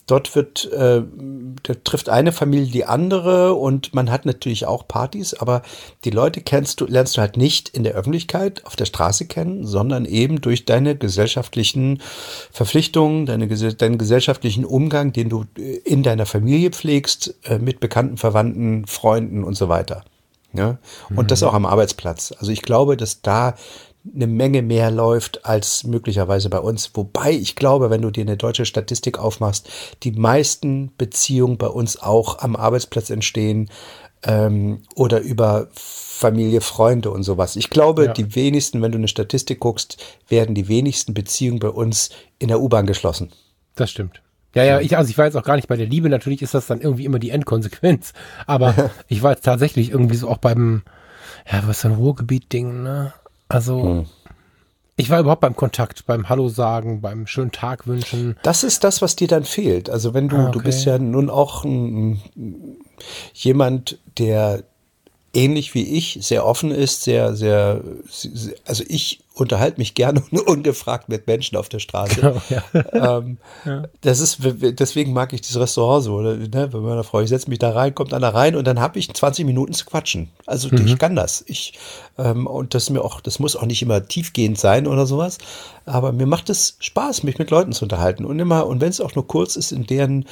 Dort da trifft eine Familie die andere und man hat natürlich auch Partys, aber die Leute lernst du halt nicht in der Öffentlichkeit auf der Straße kennen, sondern eben durch deine gesellschaftlichen Verpflichtungen, deinen gesellschaftlichen Umgang, den du in deiner Familie pflegst, mit Bekannten, Verwandten, Freunden und so weiter. Ja? Und das auch am Arbeitsplatz. Also ich glaube, dass da eine Menge mehr läuft als möglicherweise bei uns. Wobei ich glaube, wenn du dir eine deutsche Statistik aufmachst, die meisten Beziehungen bei uns auch am Arbeitsplatz entstehen oder über Familie, Freunde und sowas. Ich glaube, die wenigsten, wenn du eine Statistik guckst, werden die wenigsten Beziehungen bei uns in der U-Bahn geschlossen. Das stimmt. Ja, ich war jetzt auch gar nicht bei der Liebe. Natürlich ist das dann irgendwie immer die Endkonsequenz. Aber ich war jetzt tatsächlich irgendwie so auch beim, was ist so ein Ruhrgebiet-Ding, ne? Also, ich war überhaupt beim Kontakt, beim Hallo sagen, beim schönen Tag wünschen. Das ist das, was dir dann fehlt. Also wenn du bist ja nun auch jemand, der ähnlich wie ich sehr offen ist, also ich unterhalte mich gerne ungefragt mit Menschen auf der Straße. Genau, ja. Deswegen mag ich dieses Restaurant so, ne? Bei meiner Frau, ich setze mich da rein, kommt einer rein und dann habe ich 20 Minuten zu quatschen. Also ich kann das. Und das muss auch nicht immer tiefgehend sein oder sowas, aber mir macht es Spaß, mich mit Leuten zu unterhalten und wenn es auch nur kurz ist, in deren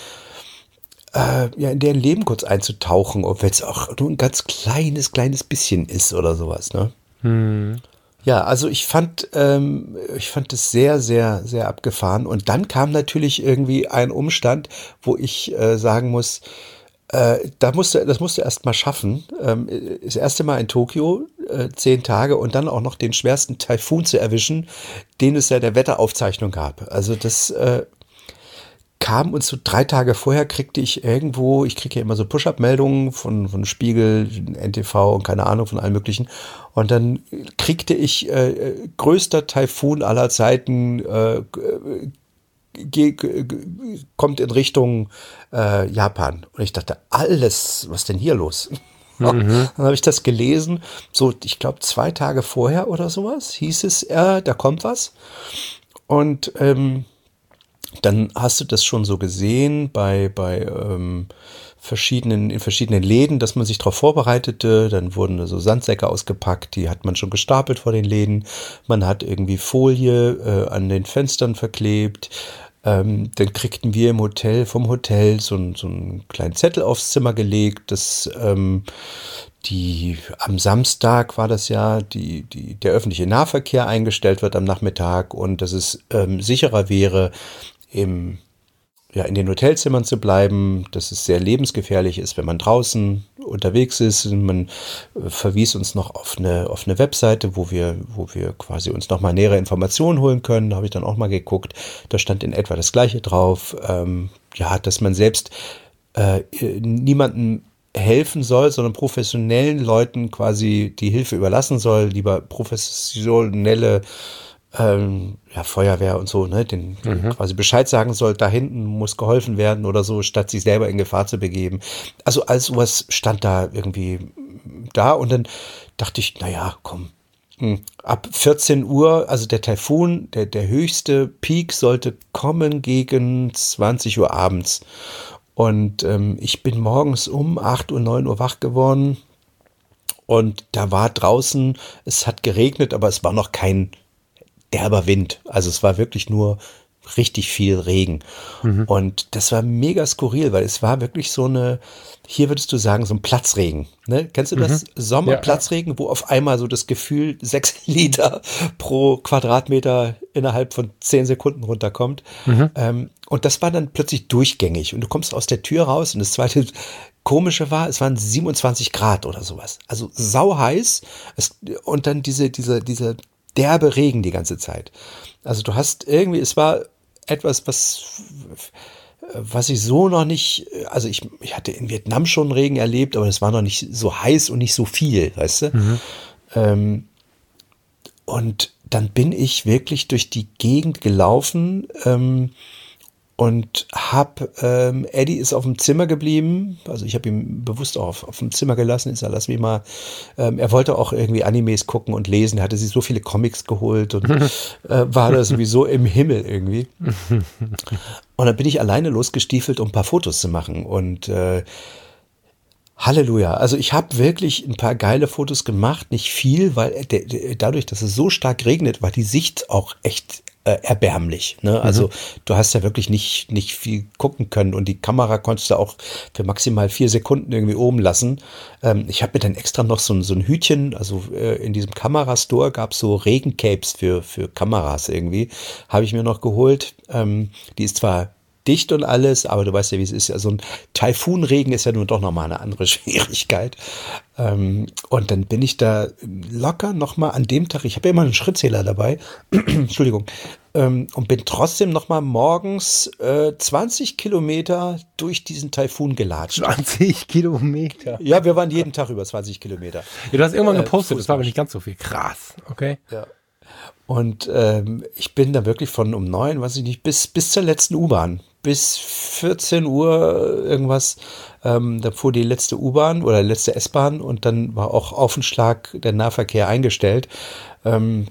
Leben kurz einzutauchen, ob es auch nur ein ganz kleines bisschen ist oder sowas, ne? Ja, also ich fand es sehr, sehr, sehr abgefahren. Und dann kam natürlich irgendwie ein Umstand, wo ich sagen muss, das musst du erst mal schaffen. Das erste Mal in Tokio, 10 Tage und dann auch noch den schwersten Taifun zu erwischen, den es ja der Wetteraufzeichnung gab. Also das kam und so 3 Tage vorher kriege ja immer so Push-Up-Meldungen von Spiegel, NTV und keine Ahnung, von allen möglichen. Und dann kriegte ich größter Taifun aller Zeiten, kommt in Richtung Japan. Und ich dachte, was ist denn hier los? Dann habe ich das gelesen, so ich glaube 2 Tage vorher oder sowas, hieß es, da kommt was. Und dann hast du das schon so gesehen bei in verschiedenen Läden, dass man sich darauf vorbereitete. Dann wurden so Sandsäcke ausgepackt, die hat man schon gestapelt vor den Läden. Man hat irgendwie Folie an den Fenstern verklebt. Dann kriegten wir vom Hotel so einen kleinen Zettel aufs Zimmer gelegt, dass am Samstag war das ja, der öffentliche Nahverkehr eingestellt wird am Nachmittag und dass es sicherer wäre, in den Hotelzimmern zu bleiben, dass es sehr lebensgefährlich ist, wenn man draußen unterwegs ist. Man verwies uns noch auf eine Webseite, wo wir quasi uns nochmal nähere Informationen holen können. Da habe ich dann auch mal geguckt. Da stand in etwa das Gleiche drauf. Dass man selbst niemandem helfen soll, sondern professionellen Leuten quasi die Hilfe überlassen soll. Lieber professionelle Feuerwehr und so, ne, den quasi Bescheid sagen soll, da hinten muss geholfen werden oder so, statt sich selber in Gefahr zu begeben. Also all sowas stand da irgendwie da und dann dachte ich, naja, komm, ab 14 Uhr, also der Taifun, der höchste Peak sollte kommen gegen 20 Uhr abends. Und ich bin morgens um 8 Uhr, 9 Uhr wach geworden und da war draußen, es hat geregnet, aber es war noch kein derber Wind. Also es war wirklich nur richtig viel Regen. Und das war mega skurril, weil es war wirklich hier würdest du sagen, so ein Platzregen. Ne? Kennst du das? Sommerplatzregen, wo auf einmal so das Gefühl 6 Liter pro Quadratmeter innerhalb von 10 Sekunden runterkommt. Und das war dann plötzlich durchgängig. Und du kommst aus der Tür raus und das zweite Komische war, es waren 27 Grad oder sowas. Also sau heiß. Und dann diese derbe Regen die ganze Zeit. Also du hast irgendwie, es war etwas, was ich so noch nicht, also ich hatte in Vietnam schon Regen erlebt, aber es war noch nicht so heiß und nicht so viel, weißt du? Und dann bin ich wirklich durch die Gegend gelaufen und Eddie ist auf dem Zimmer geblieben, also ich habe ihn bewusst auch auf dem Zimmer gelassen, lass mich mal, er wollte auch irgendwie Animes gucken und lesen, er hatte sich so viele Comics geholt und war da sowieso im Himmel irgendwie. Und dann bin ich alleine losgestiefelt, um ein paar Fotos zu machen und Halleluja, also ich habe wirklich ein paar geile Fotos gemacht, nicht viel, weil dadurch, dass es so stark regnet, war die Sicht auch echt erbärmlich. Ne? Also du hast ja wirklich nicht viel gucken können und die Kamera konntest du auch für maximal 4 Sekunden irgendwie oben lassen. Ich habe mir dann extra noch so ein Hütchen, also in diesem Kamerastore gab es so Regencapes für Kameras irgendwie, habe ich mir noch geholt. Die ist zwar dicht und alles, aber du weißt ja, wie es ist. Ja, so ein Taifunregen ist ja nun doch nochmal eine andere Schwierigkeit. Und dann bin ich da locker nochmal an dem Tag, ich habe ja immer einen Schrittzähler dabei, Entschuldigung, und bin trotzdem nochmal morgens 20 Kilometer durch diesen Taifun gelatscht. 20 Kilometer? Ja, wir waren jeden Tag über 20 Kilometer. Ja, du hast irgendwann gepostet, das war aber nicht ganz so viel. Krass, okay. Ja. Und ich bin da wirklich von um 9, weiß ich nicht, bis zur letzten U-Bahn, bis 14 Uhr irgendwas, da fuhr die letzte U-Bahn oder letzte S-Bahn und dann war auch auf den Schlag der Nahverkehr eingestellt. Bin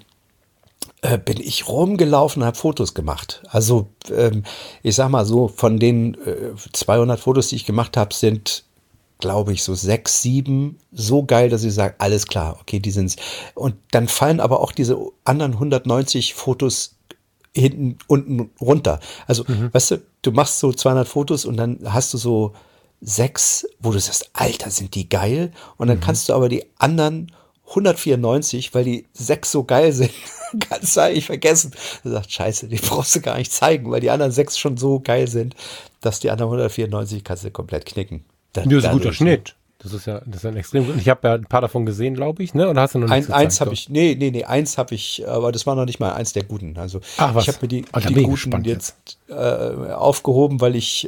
ich rumgelaufen und habe Fotos gemacht. Also ich sag mal so, von den 200 Fotos, die ich gemacht habe, sind, glaube ich, so 6, 7 so geil, dass ich sage, alles klar, okay, die sind's. Und dann fallen aber auch diese anderen 190 Fotos hinten, unten runter. Also, weißt du machst so 200 Fotos und dann hast du so 6, wo du sagst, Alter, sind die geil. Und dann kannst du aber die anderen 194, weil die 6 so geil sind, kannst du eigentlich vergessen. Du sagst, scheiße, die brauchst du gar nicht zeigen, weil die anderen 6 schon so geil sind, dass die anderen 194 kannst du komplett knicken. Das ist ein guter Schnitt. Das ist ein extrem gut. Ich habe ja ein paar davon gesehen, glaube ich, ne? Oder hast du noch nicht eins habe ich, eins habe ich, aber das war noch nicht mal eins der guten. Also ich habe mir die guten jetzt aufgehoben, weil ich,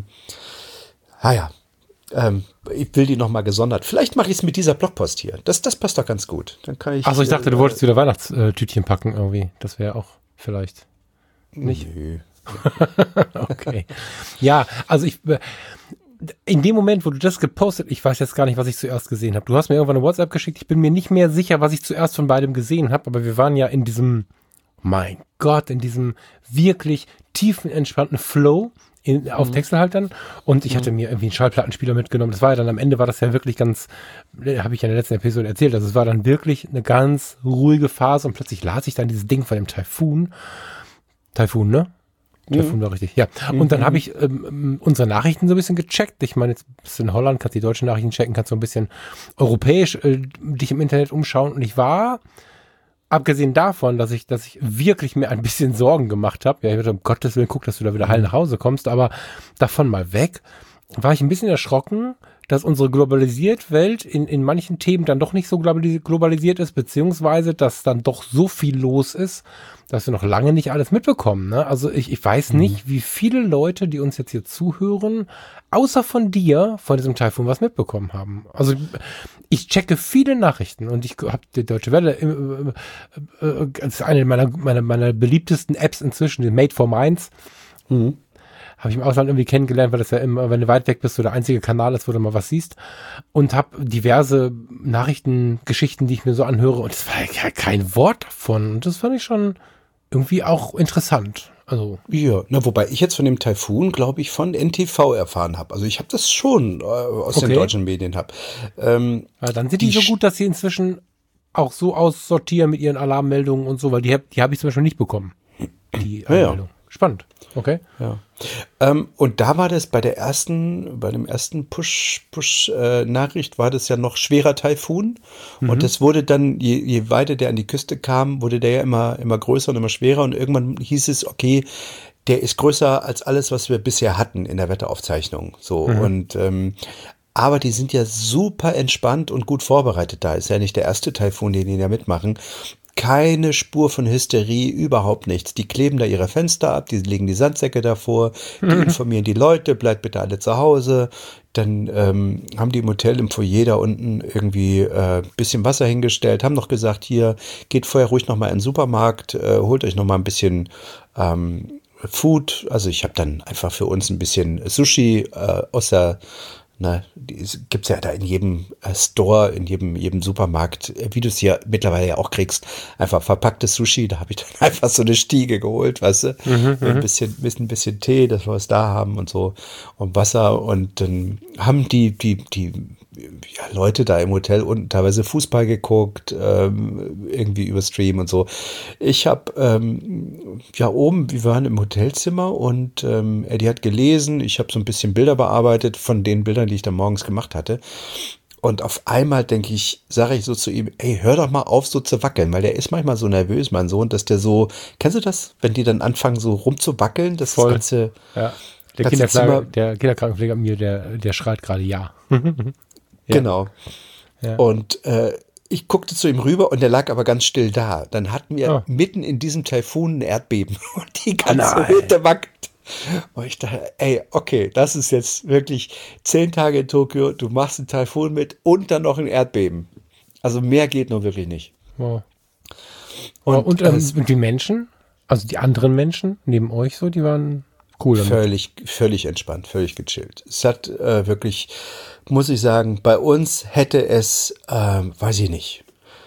ich will die nochmal gesondert. Vielleicht mache ich es mit dieser Blogpost hier. Das passt doch ganz gut. Dann kann ich. Achso, ich dachte, du wolltest wieder Weihnachtstütchen packen irgendwie. Das wäre auch vielleicht nicht. Nö. Okay. Ja, also in dem Moment, wo du das gepostet, ich weiß jetzt gar nicht, was ich zuerst gesehen habe. Du hast mir irgendwann eine WhatsApp geschickt. Ich bin mir nicht mehr sicher, was ich zuerst von beidem gesehen habe, aber wir waren ja in diesem, mein Gott, in diesem wirklich tiefen, entspannten Flow auf Textelhaltern und ich hatte mir irgendwie einen Schallplattenspieler mitgenommen. Das war ja dann am Ende, war das ja wirklich ganz, habe ich ja in der letzten Episode erzählt, also es war dann wirklich eine ganz ruhige Phase und plötzlich las ich dann dieses Ding von dem Taifun, ne? Taifun war richtig, ja. Und dann habe ich unsere Nachrichten so ein bisschen gecheckt. Ich meine, jetzt bist du in Holland, kannst die deutschen Nachrichten checken, kannst so ein bisschen europäisch dich im Internet umschauen. Und ich war, abgesehen davon, dass ich wirklich mir ein bisschen Sorgen gemacht habe, ja, ich dachte, um Gottes Willen, guck, dass du da wieder heil nach Hause kommst, aber davon mal weg, war ich ein bisschen erschrocken, dass unsere globalisierte Welt in manchen Themen dann doch nicht so globalisiert ist, beziehungsweise, dass dann doch so viel los ist, dass wir noch lange nicht alles mitbekommen. Ne? Also ich weiß nicht, wie viele Leute, die uns jetzt hier zuhören, außer von dir, von diesem Taifun was mitbekommen haben. Also ich checke viele Nachrichten und ich habe die Deutsche Welle, das ist eine meiner beliebtesten Apps inzwischen, die Made for Minds. Habe ich im Ausland irgendwie kennengelernt, weil das ja immer, wenn du weit weg bist, so der einzige Kanal ist, wo du mal was siehst. Und habe diverse Nachrichtengeschichten, die ich mir so anhöre. Und es war ja kein Wort davon. Und das fand ich schon irgendwie auch interessant. Also ja, wobei ich jetzt von dem Taifun, glaube ich, von NTV erfahren habe. Also ich habe das schon aus den deutschen Medien habe. Ja, dann sind die so gut, dass sie inzwischen auch so aussortieren mit ihren Alarmmeldungen und so, weil die habe ich zum Beispiel nicht bekommen. Die Alarmmeldung. Ja. Spannend. Okay. Ja. Und da war das bei dem ersten Push-Nachricht war das ja noch schwerer Taifun. Und das wurde dann, je weiter der an die Küste kam, wurde der ja immer größer und immer schwerer. Und irgendwann hieß es, okay, der ist größer als alles, was wir bisher hatten in der Wetteraufzeichnung. So. Und aber die sind ja super entspannt und gut vorbereitet. Da ist ja nicht der erste Taifun, den die da mitmachen. Keine Spur von Hysterie, überhaupt nichts. Die kleben da ihre Fenster ab, die legen die Sandsäcke davor, die informieren die Leute, bleibt bitte alle zu Hause. Dann haben die im Hotel im Foyer da unten irgendwie bisschen Wasser hingestellt, haben noch gesagt, hier, geht vorher ruhig nochmal in den Supermarkt, holt euch nochmal ein bisschen Food. Also ich habe dann einfach für uns ein bisschen Sushi gibt's ja da in jedem Store, in jedem Supermarkt, wie du es hier mittlerweile ja auch kriegst, einfach verpacktes Sushi. Da habe ich dann einfach so eine Stiege geholt, weißt du, ein bisschen Tee, dass wir es da haben und so und Wasser, und dann haben die Leute da im Hotel unten teilweise Fußball geguckt, irgendwie über Stream und so. Ich habe oben, wir waren im Hotelzimmer und Eddie hat gelesen, ich habe so ein bisschen Bilder bearbeitet von den Bildern, die ich dann morgens gemacht hatte. Und auf einmal sage ich so zu ihm, ey, hör doch mal auf, so zu wackeln, weil der ist manchmal so nervös, mein Sohn, dass der so, kennst du das, wenn die dann anfangen so rumzuwackeln, das Voll. ganze, Ja. ganze Zimmer, Der Kinderkrankenpfleger mir, der schreit gerade ja. Ja. Genau. Ja. Und ich guckte zu ihm rüber und der lag aber ganz still da. Dann hatten wir mitten in diesem Taifun ein Erdbeben und die ganze Hütte wackelt. Und ich dachte, ey, okay, das ist jetzt wirklich 10 Tage in Tokio, du machst einen Taifun mit und dann noch ein Erdbeben. Also mehr geht nur wirklich nicht. Wow. Und die Menschen, also die anderen Menschen neben euch so, die waren cool damit. Völlig entspannt, völlig gechillt. Es hat wirklich, muss ich sagen, bei uns hätte es, weiß ich nicht,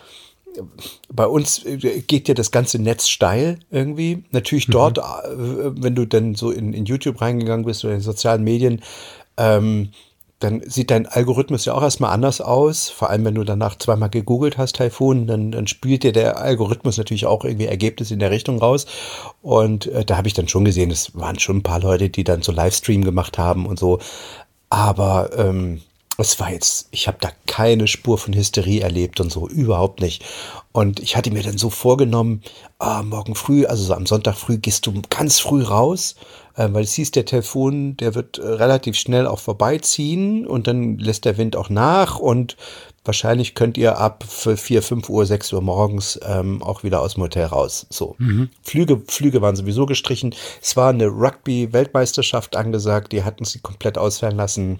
bei uns geht ja das ganze Netz steil irgendwie. Natürlich dort, wenn du dann so in YouTube reingegangen bist oder in den sozialen Medien, dann sieht dein Algorithmus ja auch erstmal anders aus. Vor allem, wenn du danach zweimal gegoogelt hast, Taifun, dann spielt dir der Algorithmus natürlich auch irgendwie Ergebnisse in der Richtung raus. Und da habe ich dann schon gesehen, es waren schon ein paar Leute, die dann so Livestream gemacht haben und so. Aber es war jetzt, ich habe da keine Spur von Hysterie erlebt und so, überhaupt nicht. Und ich hatte mir dann so vorgenommen, morgen früh, also so am Sonntag früh, gehst du ganz früh raus, weil es hieß, der Taifun, der wird relativ schnell auch vorbeiziehen und dann lässt der Wind auch nach und wahrscheinlich könnt ihr ab 4, 5 Uhr, 6 Uhr morgens auch wieder aus dem Hotel raus. So. Flüge waren sowieso gestrichen. Es war eine Rugby-Weltmeisterschaft angesagt, die hatten sie komplett ausfallen lassen.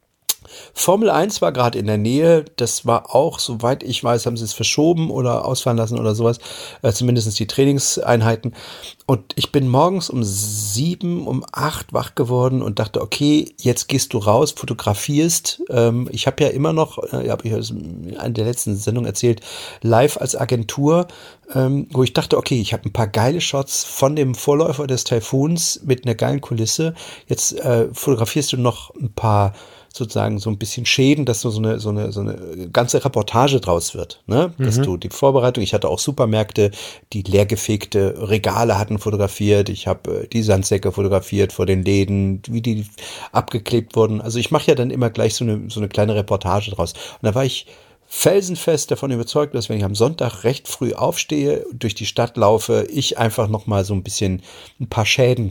Formel 1 war gerade in der Nähe, das war auch, soweit ich weiß, haben sie es verschoben oder ausfallen lassen oder sowas, zumindest die Trainingseinheiten. Und ich bin morgens um 7, um 8 wach geworden und dachte, okay, jetzt gehst du raus, fotografierst. Ich habe ja immer noch, habe ich in einer der letzten Sendungen erzählt, live als Agentur, wo ich dachte, okay, ich habe ein paar geile Shots von dem Vorläufer des Taifuns mit einer geilen Kulisse. Jetzt fotografierst du noch ein paar sozusagen so ein bisschen Schäden, dass so eine ganze Reportage draus wird, ne? Dass du die Vorbereitung, ich hatte auch Supermärkte, die leergefegte Regale hatten fotografiert, ich habe die Sandsäcke fotografiert vor den Läden, wie die abgeklebt wurden. Also ich mache ja dann immer gleich so eine kleine Reportage draus. Und da war ich felsenfest davon überzeugt, dass wenn ich am Sonntag recht früh aufstehe, durch die Stadt laufe, ich einfach noch mal so ein paar Schäden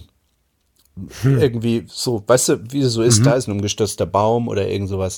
irgendwie so, weißt du, wie es so ist, da ist ein umgestürzter Baum oder irgend sowas.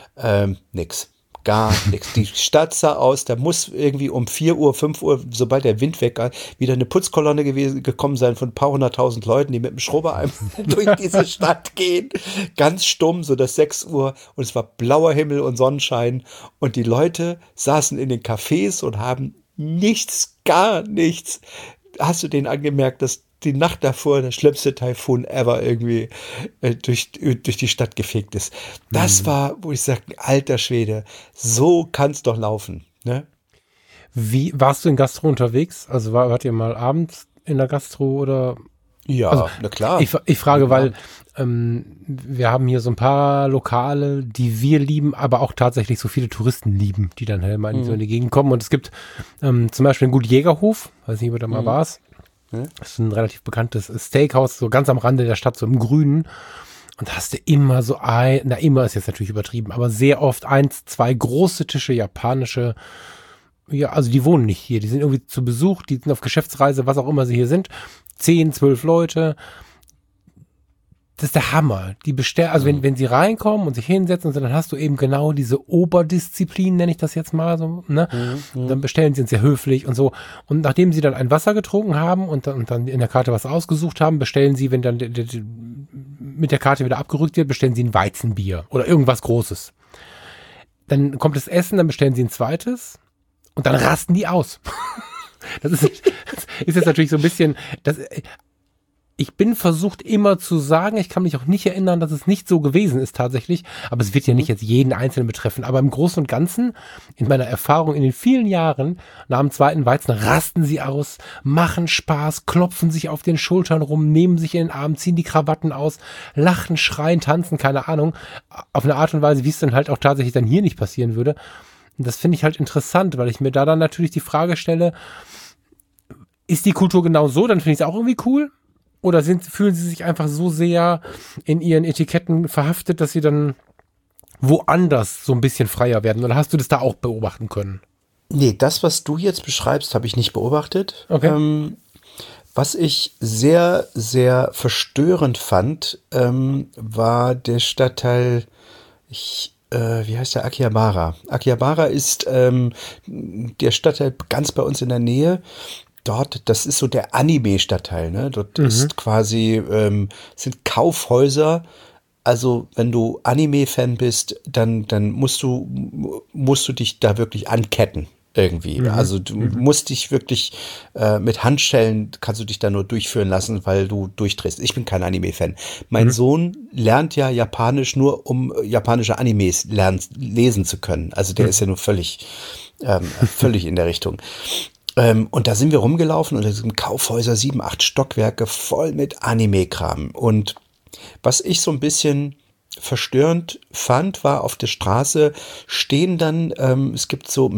Nix. Gar nichts. Die Stadt sah aus, da muss irgendwie um 4 Uhr, 5 Uhr, sobald der Wind weg war, wieder eine Putzkolonne gekommen sein von ein paar 100.000 Leuten, die mit dem Schrubber durch diese Stadt gehen. Ganz stumm, so das 6 Uhr und es war blauer Himmel und Sonnenschein und die Leute saßen in den Cafés und haben nichts, gar nichts. Hast du denen angemerkt, dass die Nacht davor der schlimmste Taifun ever irgendwie durch die Stadt gefegt ist. Das war, wo ich sage, alter Schwede, so kann's doch laufen. Ne? Wie warst du in Gastro unterwegs? Also wart ihr mal abends in der Gastro oder? Ja, also, na klar. Ich frage, weil wir haben hier so ein paar Lokale, die wir lieben, aber auch tatsächlich so viele Touristen lieben, die dann halt mal in die Gegend kommen. Und es gibt zum Beispiel einen Gut Jägerhof, weiß nicht, ob du da mal warst. Das ist ein relativ bekanntes Steakhouse, so ganz am Rande der Stadt, so im Grünen. Und da hast du immer so immer ist jetzt natürlich übertrieben, aber sehr oft 1, 2 große Tische, japanische, ja, also die wohnen nicht hier, die sind irgendwie zu Besuch, die sind auf Geschäftsreise, was auch immer sie hier sind. 10, 12 Leute. Das ist der Hammer. Die bestellen, also wenn sie reinkommen und sich hinsetzen und so, dann hast du eben genau diese Oberdisziplin, nenne ich das jetzt mal so, ne? Und dann bestellen sie uns sehr höflich und so. Und nachdem sie dann ein Wasser getrunken haben und dann in der Karte was ausgesucht haben, bestellen sie, wenn dann mit der Karte wieder abgerückt wird, bestellen sie ein Weizenbier oder irgendwas Großes. Dann kommt das Essen, dann bestellen sie ein zweites und dann rasten die aus. Das ist jetzt natürlich so ein bisschen, Ich bin versucht immer zu sagen, ich kann mich auch nicht erinnern, dass es nicht so gewesen ist tatsächlich, aber es wird ja nicht jetzt jeden Einzelnen betreffen, aber im Großen und Ganzen, in meiner Erfahrung in den vielen Jahren, nach dem zweiten Weizen rasten sie aus, machen Spaß, klopfen sich auf den Schultern rum, nehmen sich in den Arm, ziehen die Krawatten aus, lachen, schreien, tanzen, keine Ahnung, auf eine Art und Weise, wie es dann halt auch tatsächlich dann hier nicht passieren würde. Und das finde ich halt interessant, weil ich mir da dann natürlich die Frage stelle, ist die Kultur genau so, dann finde ich es auch irgendwie cool. Oder fühlen sie sich einfach so sehr in ihren Etiketten verhaftet, dass sie dann woanders so ein bisschen freier werden? Oder hast du das da auch beobachten können? Nee, das, was du jetzt beschreibst, habe ich nicht beobachtet. Okay. Was ich sehr, sehr verstörend fand, war der Stadtteil, wie heißt der? Akihabara. Akihabara ist der Stadtteil ganz bei uns in der Nähe. Dort, das ist so der Anime-Stadtteil, ne? Dort ist quasi, sind Kaufhäuser. Also, wenn du Anime-Fan bist, dann musst du dich da wirklich anketten irgendwie. Also, du musst dich wirklich mit Handschellen kannst du dich da nur durchführen lassen, weil du durchdrehst. Ich bin kein Anime-Fan. Mein Sohn lernt ja Japanisch nur, um japanische Animes lesen zu können. Also, der ist ja nur völlig in der Richtung. Und da sind wir rumgelaufen und da sind Kaufhäuser, 7, 8 Stockwerke voll mit Anime-Kram. Und was ich so ein bisschen verstörend fand, war auf der Straße stehen dann, es gibt so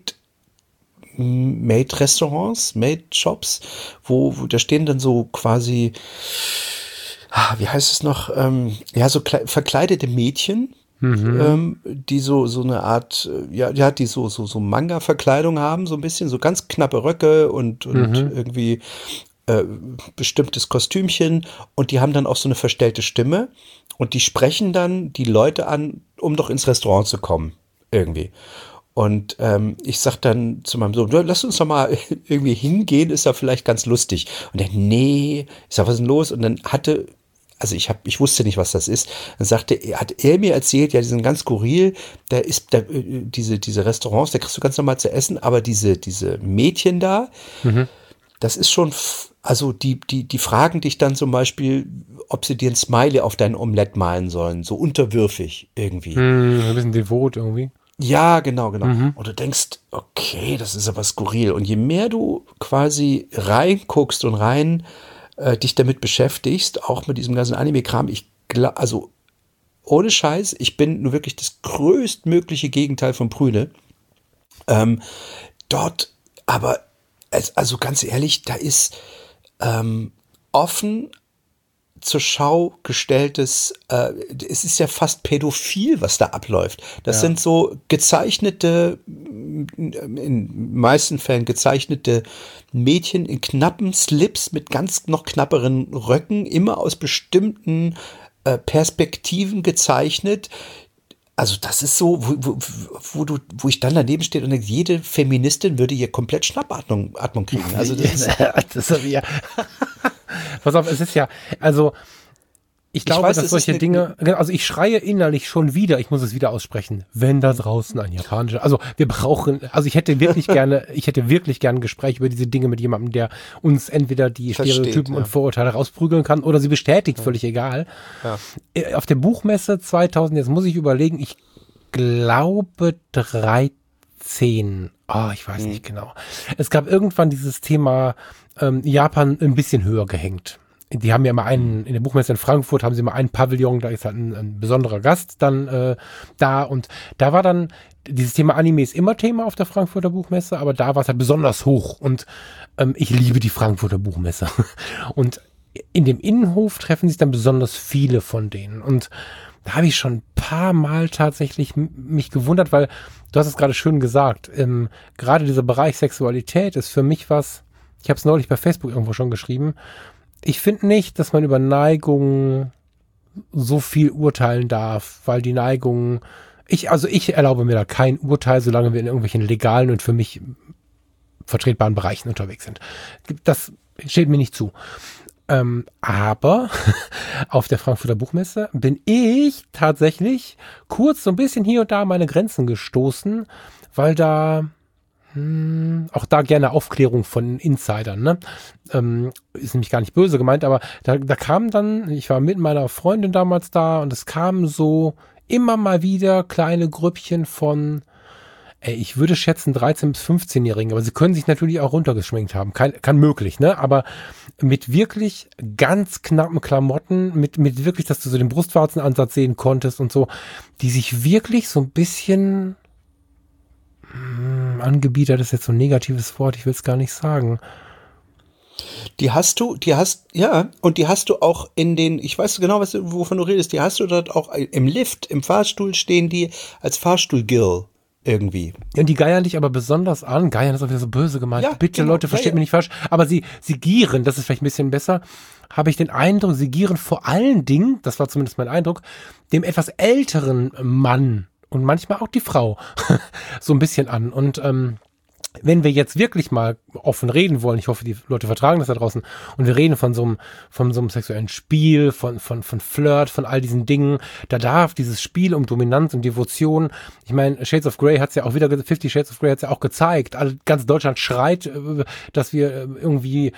Maid-Restaurants, Maid-Shops, wo da stehen dann so quasi, wie heißt es noch, so verkleidete Mädchen, die so eine Art, die so Manga-Verkleidung haben, so ein bisschen, so ganz knappe Röcke und irgendwie bestimmtes Kostümchen, und die haben dann auch so eine verstellte Stimme und die sprechen dann die Leute an, um doch ins Restaurant zu kommen, irgendwie. Und ich sag dann zu meinem Sohn, lass uns doch mal irgendwie hingehen, ist ja vielleicht ganz lustig. Und er, nee, ich sag, was ist denn los? Und dann ich wusste nicht, was das ist. Dann hat er mir erzählt, ja, die sind ganz skurril, diese Restaurants, da kriegst du ganz normal zu essen, aber diese Mädchen da, das ist schon, also die fragen dich dann zum Beispiel, ob sie dir ein Smiley auf dein Omelett malen sollen, so unterwürfig irgendwie. Ein bisschen devot irgendwie. Ja, genau. Und du denkst, okay, das ist aber skurril. Und je mehr du quasi reinguckst und dich damit beschäftigst, auch mit diesem ganzen Anime-Kram, also ohne Scheiß, ich bin nur wirklich das größtmögliche Gegenteil von Prüne. Dort, aber, also ganz ehrlich, da ist offen zur Schau gestelltes, es ist ja fast pädophil, was da abläuft. Das sind so gezeichnete, in den meisten Fällen gezeichnete Mädchen in knappen Slips mit ganz noch knapperen Röcken, immer aus bestimmten Perspektiven gezeichnet. Also das ist so, wo ich dann daneben stehe und denke, jede Feministin würde hier komplett Schnappatmung kriegen. Also das ist ja. Pass auf, es ist ja, also ich glaube, dass solche Dinge, also ich schreie innerlich schon wieder, ich muss es wieder aussprechen, wenn da draußen ein japanischer, also ich hätte wirklich gerne ein Gespräch über diese Dinge mit jemandem, der uns entweder die Stereotypen und Vorurteile rausprügeln kann oder sie bestätigt, völlig egal. Ja. Auf der Buchmesse 2000, jetzt muss ich überlegen, ich glaube 13, ich weiß nicht genau. Es gab irgendwann dieses Thema Japan ein bisschen höher gehängt. Die haben ja immer in der Buchmesse in Frankfurt haben sie immer einen Pavillon, da ist halt ein besonderer Gast dann da, und da war dann dieses Thema Anime ist immer Thema auf der Frankfurter Buchmesse, aber da war es halt besonders hoch, und ich liebe die Frankfurter Buchmesse. Und in dem Innenhof treffen sich dann besonders viele von denen, und da habe ich schon ein paar Mal tatsächlich mich gewundert, weil du hast es gerade schön gesagt, gerade dieser Bereich Sexualität ist für mich was, ich habe es neulich bei Facebook irgendwo schon geschrieben, ich finde nicht, dass man über Neigungen so viel urteilen darf, weil die Neigungen, ich erlaube mir da kein Urteil, solange wir in irgendwelchen legalen und für mich vertretbaren Bereichen unterwegs sind. Das steht mir nicht zu. Aber auf der Frankfurter Buchmesse bin ich tatsächlich kurz so ein bisschen hier und da an meine Grenzen gestoßen, weil da Auch da gerne Aufklärung von Insidern, ne? Ist nämlich gar nicht böse gemeint, aber da kam dann, ich war mit meiner Freundin damals da und es kamen so immer mal wieder kleine Grüppchen von, ich würde schätzen 13- bis 15-Jährigen, aber sie können sich natürlich auch runtergeschminkt haben. Kann möglich, ne? Aber mit wirklich ganz knappen Klamotten, mit wirklich, dass du so den Brustwarzenansatz sehen konntest und so, die sich wirklich so ein bisschen angebiedert ist jetzt so ein negatives Wort, ich will es gar nicht sagen. Und die hast du auch in den, ich weiß genau, wovon du redest, die hast du dort auch im Lift, im Fahrstuhl stehen die als Fahrstuhlgirl irgendwie. Ja, und die geiern dich aber besonders an. Geiern ist auch wieder so böse gemeint. Ja, Bitte, genau, Leute, versteht mich nicht falsch. Aber sie gieren, das ist vielleicht ein bisschen besser, habe ich den Eindruck, sie gieren vor allen Dingen, das war zumindest mein Eindruck, dem etwas älteren Mann und manchmal auch die Frau so ein bisschen an. Und wenn wir jetzt wirklich mal offen reden wollen, ich hoffe, die Leute vertragen das da draußen, und wir reden von so einem sexuellen Spiel, von Flirt, von all diesen Dingen, da darf dieses Spiel um Dominanz und Devotion, ich meine, Shades of Grey hat's ja auch wieder, 50 Shades of Grey hat's ja auch gezeigt, ganz Deutschland schreit, dass wir irgendwie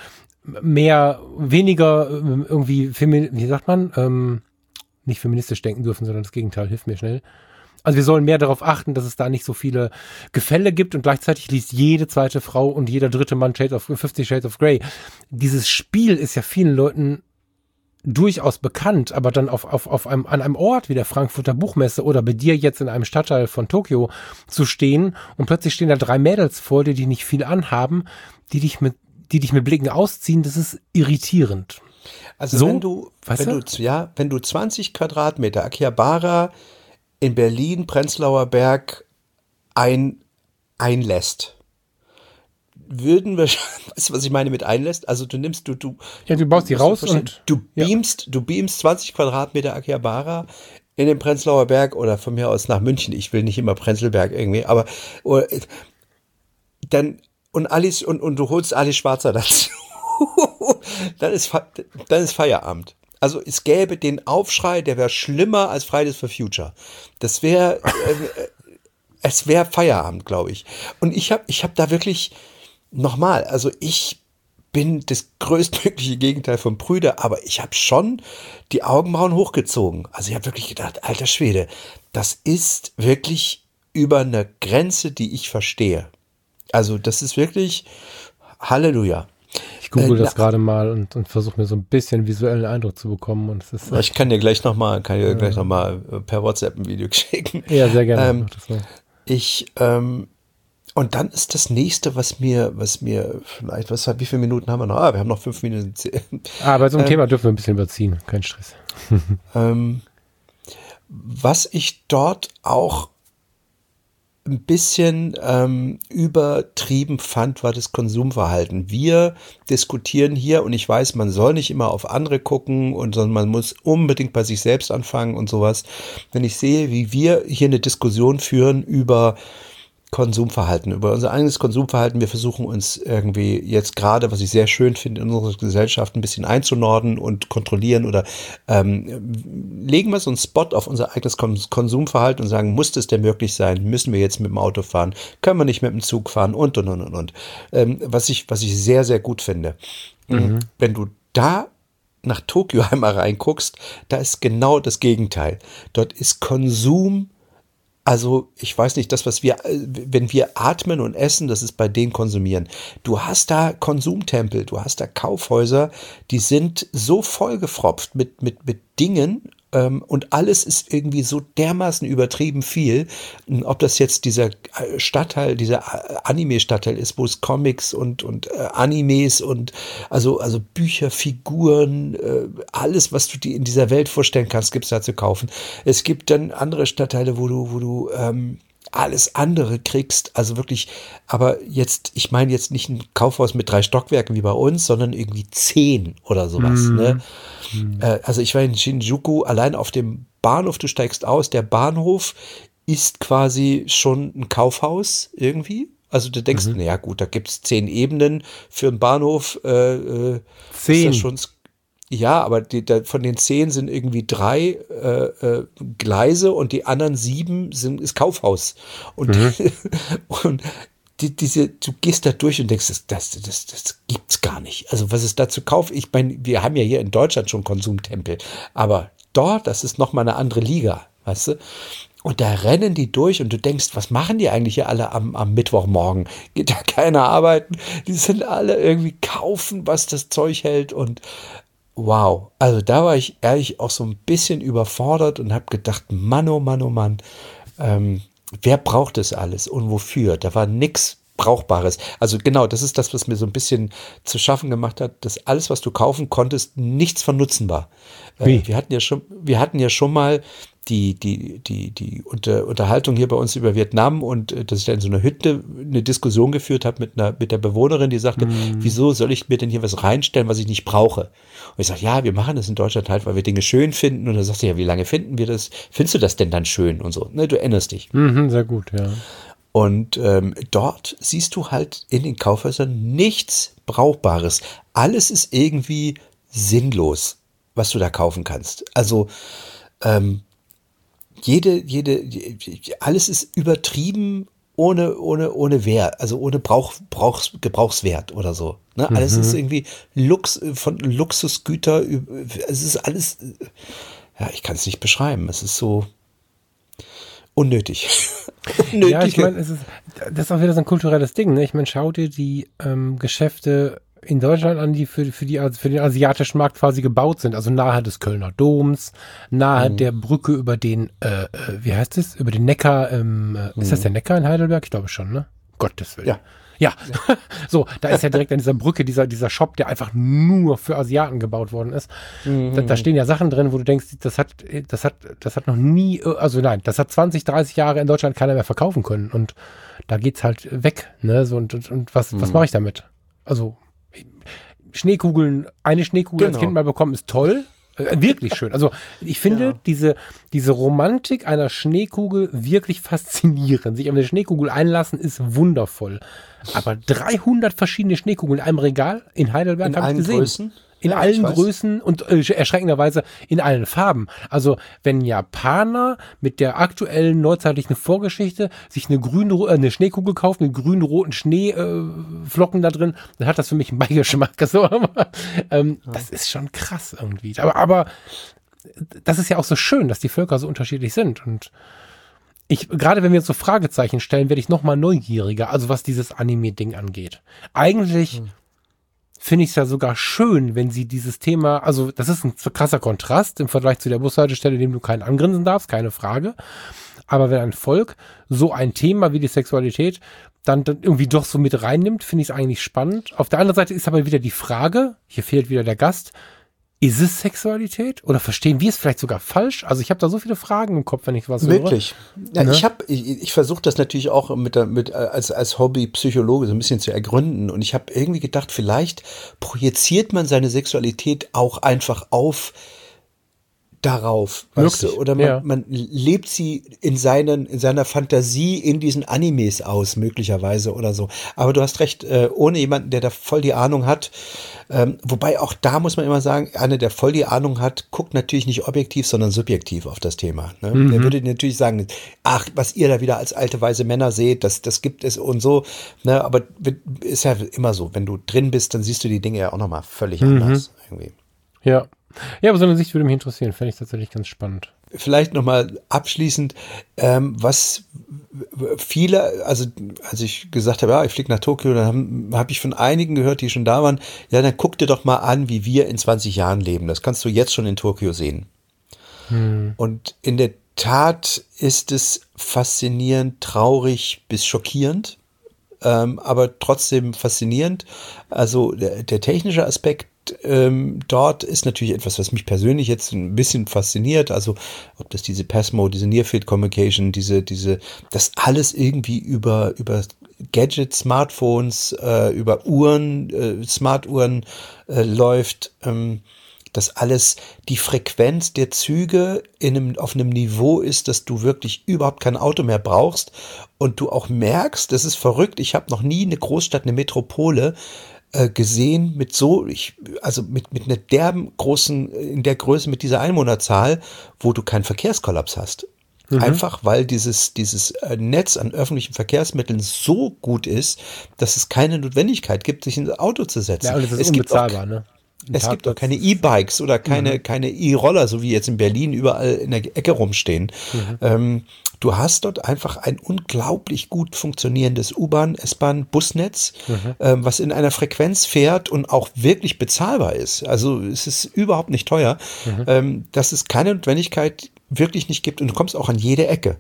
weniger irgendwie, wie sagt man, nicht feministisch denken dürfen, sondern das Gegenteil, hilf mir schnell. Also wir sollen mehr darauf achten, dass es da nicht so viele Gefälle gibt und gleichzeitig liest jede zweite Frau und jeder dritte Mann 50 Shades of Grey. Dieses Spiel ist ja vielen Leuten durchaus bekannt, aber dann an einem Ort wie der Frankfurter Buchmesse oder bei dir jetzt in einem Stadtteil von Tokio zu stehen und plötzlich stehen da 3 Mädels vor dir, die nicht viel anhaben, die dich mit Blicken ausziehen, das ist irritierend. Also so, wenn du 20 Quadratmeter Akihabara in Berlin, Prenzlauer Berg einlässt, würden wir, weißt du, was ich meine mit einlässt? Also du baust die raus und du beamst 20 Quadratmeter Akihabara in den Prenzlauer Berg oder von mir aus nach München. Ich will nicht immer Prenzlberg irgendwie, aber dann und Alice und du holst Alice Schwarzer dazu. dann ist Feierabend. Also es gäbe den Aufschrei, der wäre schlimmer als Fridays for Future. Das wäre, es wäre Feierabend, glaube ich. Und ich hab da wirklich, nochmal, also ich bin das größtmögliche Gegenteil von Prüde, aber ich habe schon die Augenbrauen hochgezogen. Also ich habe wirklich gedacht, alter Schwede, das ist wirklich über eine Grenze, die ich verstehe. Also das ist wirklich Halleluja. Ich google das gerade mal und versuche mir so ein bisschen visuellen Eindruck zu bekommen. Und es ist, ich kann dir gleich noch mal per WhatsApp ein Video schicken. Ja, sehr gerne. Und dann ist das nächste, was mir vielleicht, wie viele Minuten haben wir noch? Wir haben noch 5 Minuten. Bei so einem Thema dürfen wir ein bisschen überziehen. Kein Stress. Was ich dort auch ein bisschen übertrieben fand, war das Konsumverhalten. Wir diskutieren hier, und ich weiß, man soll nicht immer auf andere gucken, sondern man muss unbedingt bei sich selbst anfangen und sowas. Wenn ich sehe, wie wir hier eine Diskussion führen über Konsumverhalten, über unser eigenes Konsumverhalten. Wir versuchen uns irgendwie jetzt gerade, was ich sehr schön finde, in unserer Gesellschaft ein bisschen einzunorden und kontrollieren oder legen wir so einen Spot auf unser eigenes Konsumverhalten und sagen, muss das denn möglich sein? Müssen wir jetzt mit dem Auto fahren? Können wir nicht mit dem Zug fahren? Und. Was ich sehr, sehr gut finde. Mhm. Wenn du da nach Tokio einmal reinguckst, da ist genau das Gegenteil. Dort ist Konsum. Also, ich weiß nicht, wenn wir atmen und essen, das ist bei denen konsumieren. Du hast da Konsumtempel, du hast da Kaufhäuser, die sind so vollgefropft mit Dingen, und alles ist irgendwie so dermaßen übertrieben viel. Ob das jetzt dieser Stadtteil, dieser Anime-Stadtteil ist, wo es Comics und Animes und also Bücher, Figuren, alles, was du dir in dieser Welt vorstellen kannst, gibt's da zu kaufen. Es gibt dann andere Stadtteile, wo du alles andere kriegst, also wirklich, aber jetzt, ich meine jetzt nicht ein Kaufhaus mit 3 Stockwerken wie bei uns, sondern irgendwie 10 oder sowas, ne? Also ich war in Shinjuku, allein auf dem Bahnhof, du steigst aus, der Bahnhof ist quasi schon ein Kaufhaus irgendwie. Also du denkst, naja gut, da gibt's 10 Ebenen für einen Bahnhof. 10. Ist das schon, ja, aber von den 10 sind irgendwie 3 Gleise und die anderen 7 ist Kaufhaus. Und du gehst da durch und denkst, das gibt's gar nicht. Also was es da zu kaufen, ich meine, wir haben ja hier in Deutschland schon Konsumtempel, aber dort, das ist nochmal eine andere Liga, weißt du? Und da rennen die durch und du denkst, was machen die eigentlich hier alle am Mittwochmorgen? Geht da keiner arbeiten? Die sind alle irgendwie kaufen, was das Zeug hält und wow. Also da war ich ehrlich auch so ein bisschen überfordert und habe gedacht, Mann, oh Mann, oh Mann, wer braucht das alles und wofür? Da war nichts Brauchbares. Also genau, das ist das, was mir so ein bisschen zu schaffen gemacht hat, dass alles, was du kaufen konntest, nichts von Nutzen war. Wir hatten ja schon mal die Unterhaltung hier bei uns über Vietnam und dass ich da in so einer Hütte eine Diskussion geführt habe mit der Bewohnerin, die sagte, wieso soll ich mir denn hier was reinstellen, was ich nicht brauche? Und ich sage, ja, wir machen das in Deutschland halt, weil wir Dinge schön finden. Und dann sagt sie, ja, wie lange finden wir das? Findest du das denn dann schön? Und so, ne, du erinnerst dich. Sehr gut, ja. Und dort siehst du halt in den Kaufhäusern nichts Brauchbares. Alles ist irgendwie sinnlos, was du da kaufen kannst. Also alles ist übertrieben ohne Wert, also ohne Gebrauchswert oder so. Ne? Alles ist irgendwie von Luxusgüter, es ist alles, ja, ich kann es nicht beschreiben, es ist so unnötig. Ja, ich meine, das ist auch wieder so ein kulturelles Ding. Ne? Ich meine, schau dir die Geschäfte in Deutschland an, die für den asiatischen Markt quasi gebaut sind. Also nahe des Kölner Doms, nahe der Brücke über den, wie heißt es? Über den Neckar. Ist das der Neckar in Heidelberg? Ich glaube schon, ne? Gottes Willen. Ja. So, da ist ja direkt an dieser Brücke dieser Shop, der einfach nur für Asiaten gebaut worden ist. Da stehen ja Sachen drin, wo du denkst, das hat noch nie, also nein, das hat 20, 30 Jahre in Deutschland keiner mehr verkaufen können. Und da geht's halt weg, ne? So, und was mache ich damit? Also, Schneekugeln, eine Schneekugel als Kind mal bekommen, ist toll. Wirklich schön. Also ich finde diese Romantik einer Schneekugel wirklich faszinierend. Sich auf eine Schneekugel einlassen ist wundervoll. Aber 300 verschiedene Schneekugeln in einem Regal in Heidelberg habe ich gesehen. Größen? In allen Größen und erschreckenderweise in allen Farben. Also wenn Japaner mit der aktuellen neuzeitlichen Vorgeschichte sich eine Schneekugel kaufen mit grün-roten Schneeflocken da drin, dann hat das für mich einen Beigeschmack. So, das ist schon krass irgendwie. Aber das ist ja auch so schön, dass die Völker so unterschiedlich sind. Und gerade wenn wir jetzt so Fragezeichen stellen, werde ich noch mal neugieriger, also was dieses Anime-Ding angeht. Eigentlich finde ich es ja sogar schön, wenn sie dieses Thema, also das ist ein krasser Kontrast im Vergleich zu der Bushaltestelle, in dem du keinen angrinsen darfst, keine Frage. Aber wenn ein Volk so ein Thema wie die Sexualität dann irgendwie doch so mit reinnimmt, finde ich es eigentlich spannend. Auf der anderen Seite ist aber wieder die Frage, hier fehlt wieder der Gast, ist es Sexualität oder verstehen wir es vielleicht sogar falsch? Also ich habe da so viele Fragen im Kopf, wenn ich was höre. Wirklich. Ja, ne? Ich versuche das natürlich auch als Hobbypsychologe so ein bisschen zu ergründen und ich habe irgendwie gedacht, vielleicht projiziert man seine Sexualität auch einfach darauf, weißt du? Oder man lebt sie in seiner Fantasie in diesen Animes aus, möglicherweise oder so. Aber du hast recht, ohne jemanden, der da voll die Ahnung hat, wobei auch da muss man immer sagen, einer, der voll die Ahnung hat, guckt natürlich nicht objektiv, sondern subjektiv auf das Thema. Ne? Der würde natürlich sagen, ach, was ihr da wieder als alte, weise Männer seht, das gibt es und so. Ne? Aber ist ja immer so, wenn du drin bist, dann siehst du die Dinge ja auch nochmal völlig anders. Irgendwie. Ja. Ja, aber so eine Sicht würde mich interessieren. Fände ich tatsächlich ganz spannend. Vielleicht nochmal abschließend, was viele, also als ich gesagt habe, ja, ich fliege nach Tokio, dann habe ich von einigen gehört, die schon da waren, ja, dann guck dir doch mal an, wie wir in 20 Jahren leben. Das kannst du jetzt schon in Tokio sehen. Und in der Tat ist es faszinierend, traurig bis schockierend, aber trotzdem faszinierend. Also der technische Aspekt dort ist natürlich etwas, was mich persönlich jetzt ein bisschen fasziniert. Also ob das diese PASMO, diese Near Field Communication, das alles irgendwie über Gadgets, Smartphones, über Uhren, Smartuhren läuft. Dass alles die Frequenz der Züge auf einem Niveau ist, dass du wirklich überhaupt kein Auto mehr brauchst und du auch merkst, das ist verrückt, ich habe noch nie eine Großstadt, eine Metropole gesehen mit mit einer derben großen, in der Größe mit dieser Einwohnerzahl, wo du keinen Verkehrskollaps hast. Einfach weil dieses Netz an öffentlichen Verkehrsmitteln so gut ist, dass es keine Notwendigkeit gibt, sich ins Auto zu setzen. Ja, und das ist unbezahlbar, ne? Es gibt auch keine E-Bikes oder keine E-Roller, so wie jetzt in Berlin überall in der Ecke rumstehen. Du hast dort einfach ein unglaublich gut funktionierendes U-Bahn, S-Bahn, Busnetz, was in einer Frequenz fährt und auch wirklich bezahlbar ist. Also es ist überhaupt nicht teuer, dass es keine Notwendigkeit wirklich nicht gibt und du kommst auch an jede Ecke.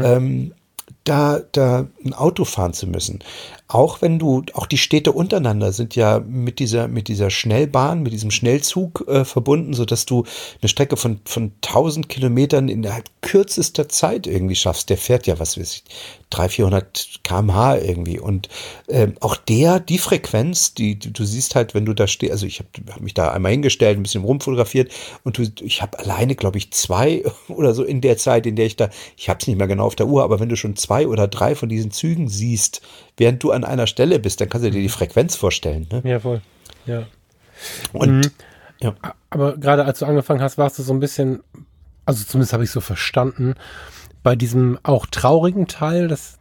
Da ein Auto fahren zu müssen. Auch die Städte untereinander sind ja mit dieser Schnellbahn, mit diesem Schnellzug verbunden, sodass du eine Strecke von 1000 Kilometern innerhalb kürzester Zeit irgendwie schaffst. Der fährt ja, was weiß ich, 300-400 km/h irgendwie. Und auch die Frequenz, die du siehst halt, wenn du da stehst, also ich hab mich da einmal hingestellt, ein bisschen rumfotografiert und ich habe alleine, glaube ich, 2 oder so in der Zeit, in der ich habe es nicht mehr genau auf der Uhr, aber wenn du schon 2 oder 3 von diesen Zügen siehst, während du an einer Stelle bist, dann kannst du dir die Frequenz vorstellen. Ne? Ja, voll. Ja. Und ja. Aber gerade als du angefangen hast, warst du so ein bisschen, also zumindest habe ich so verstanden, bei diesem auch traurigen Teil, dass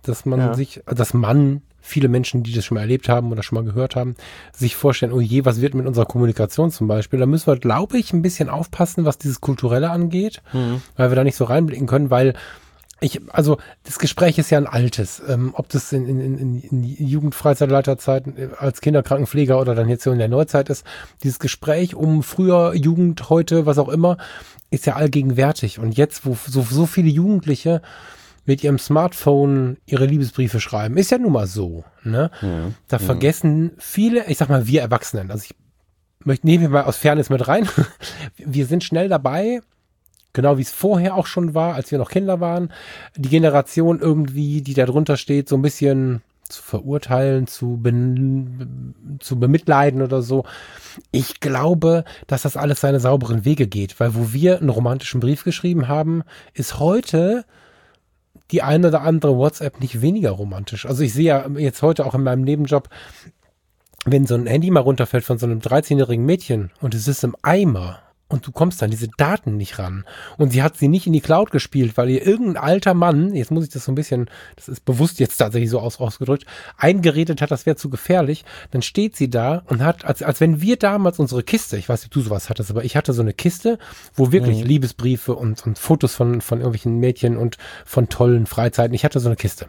man viele Menschen, die das schon mal erlebt haben oder schon mal gehört haben, sich vorstellen, oh je, was wird mit unserer Kommunikation zum Beispiel? Da müssen wir, glaube ich, ein bisschen aufpassen, was dieses Kulturelle angeht, weil wir da nicht so reinblicken können, weil also das Gespräch ist ja ein altes, ob das in Jugendfreizeitleiterzeiten als Kinderkrankenpfleger oder dann jetzt so in der Neuzeit ist, dieses Gespräch um früher, Jugend, heute, was auch immer, ist ja allgegenwärtig. Und jetzt, wo so viele Jugendliche mit ihrem Smartphone ihre Liebesbriefe schreiben, ist ja nun mal so, ne? Da vergessen viele, ich sag mal, wir Erwachsenen, also nehmen wir mal aus Fairness mit rein, wir sind schnell dabei, genau wie es vorher auch schon war, als wir noch Kinder waren, die Generation irgendwie, die da drunter steht, so ein bisschen zu verurteilen, zu bemitleiden oder so. Ich glaube, dass das alles seine sauberen Wege geht, weil wo wir einen romantischen Brief geschrieben haben, ist heute die eine oder andere WhatsApp nicht weniger romantisch. Also ich sehe ja jetzt heute auch in meinem Nebenjob, wenn so ein Handy mal runterfällt von so einem 13-jährigen Mädchen und es ist im Eimer, und du kommst an diese Daten nicht ran. Und sie hat sie nicht in die Cloud gespielt, weil ihr irgendein alter Mann, jetzt muss ich das so ein bisschen, das ist bewusst jetzt tatsächlich so ausgedrückt, eingeredet hat, das wäre zu gefährlich. Dann steht sie da und hat, als wenn wir damals unsere Kiste, ich weiß nicht, ob du sowas hattest, aber ich hatte so eine Kiste, wo wirklich Liebesbriefe und Fotos von irgendwelchen Mädchen und von tollen Freizeiten, ich hatte so eine Kiste.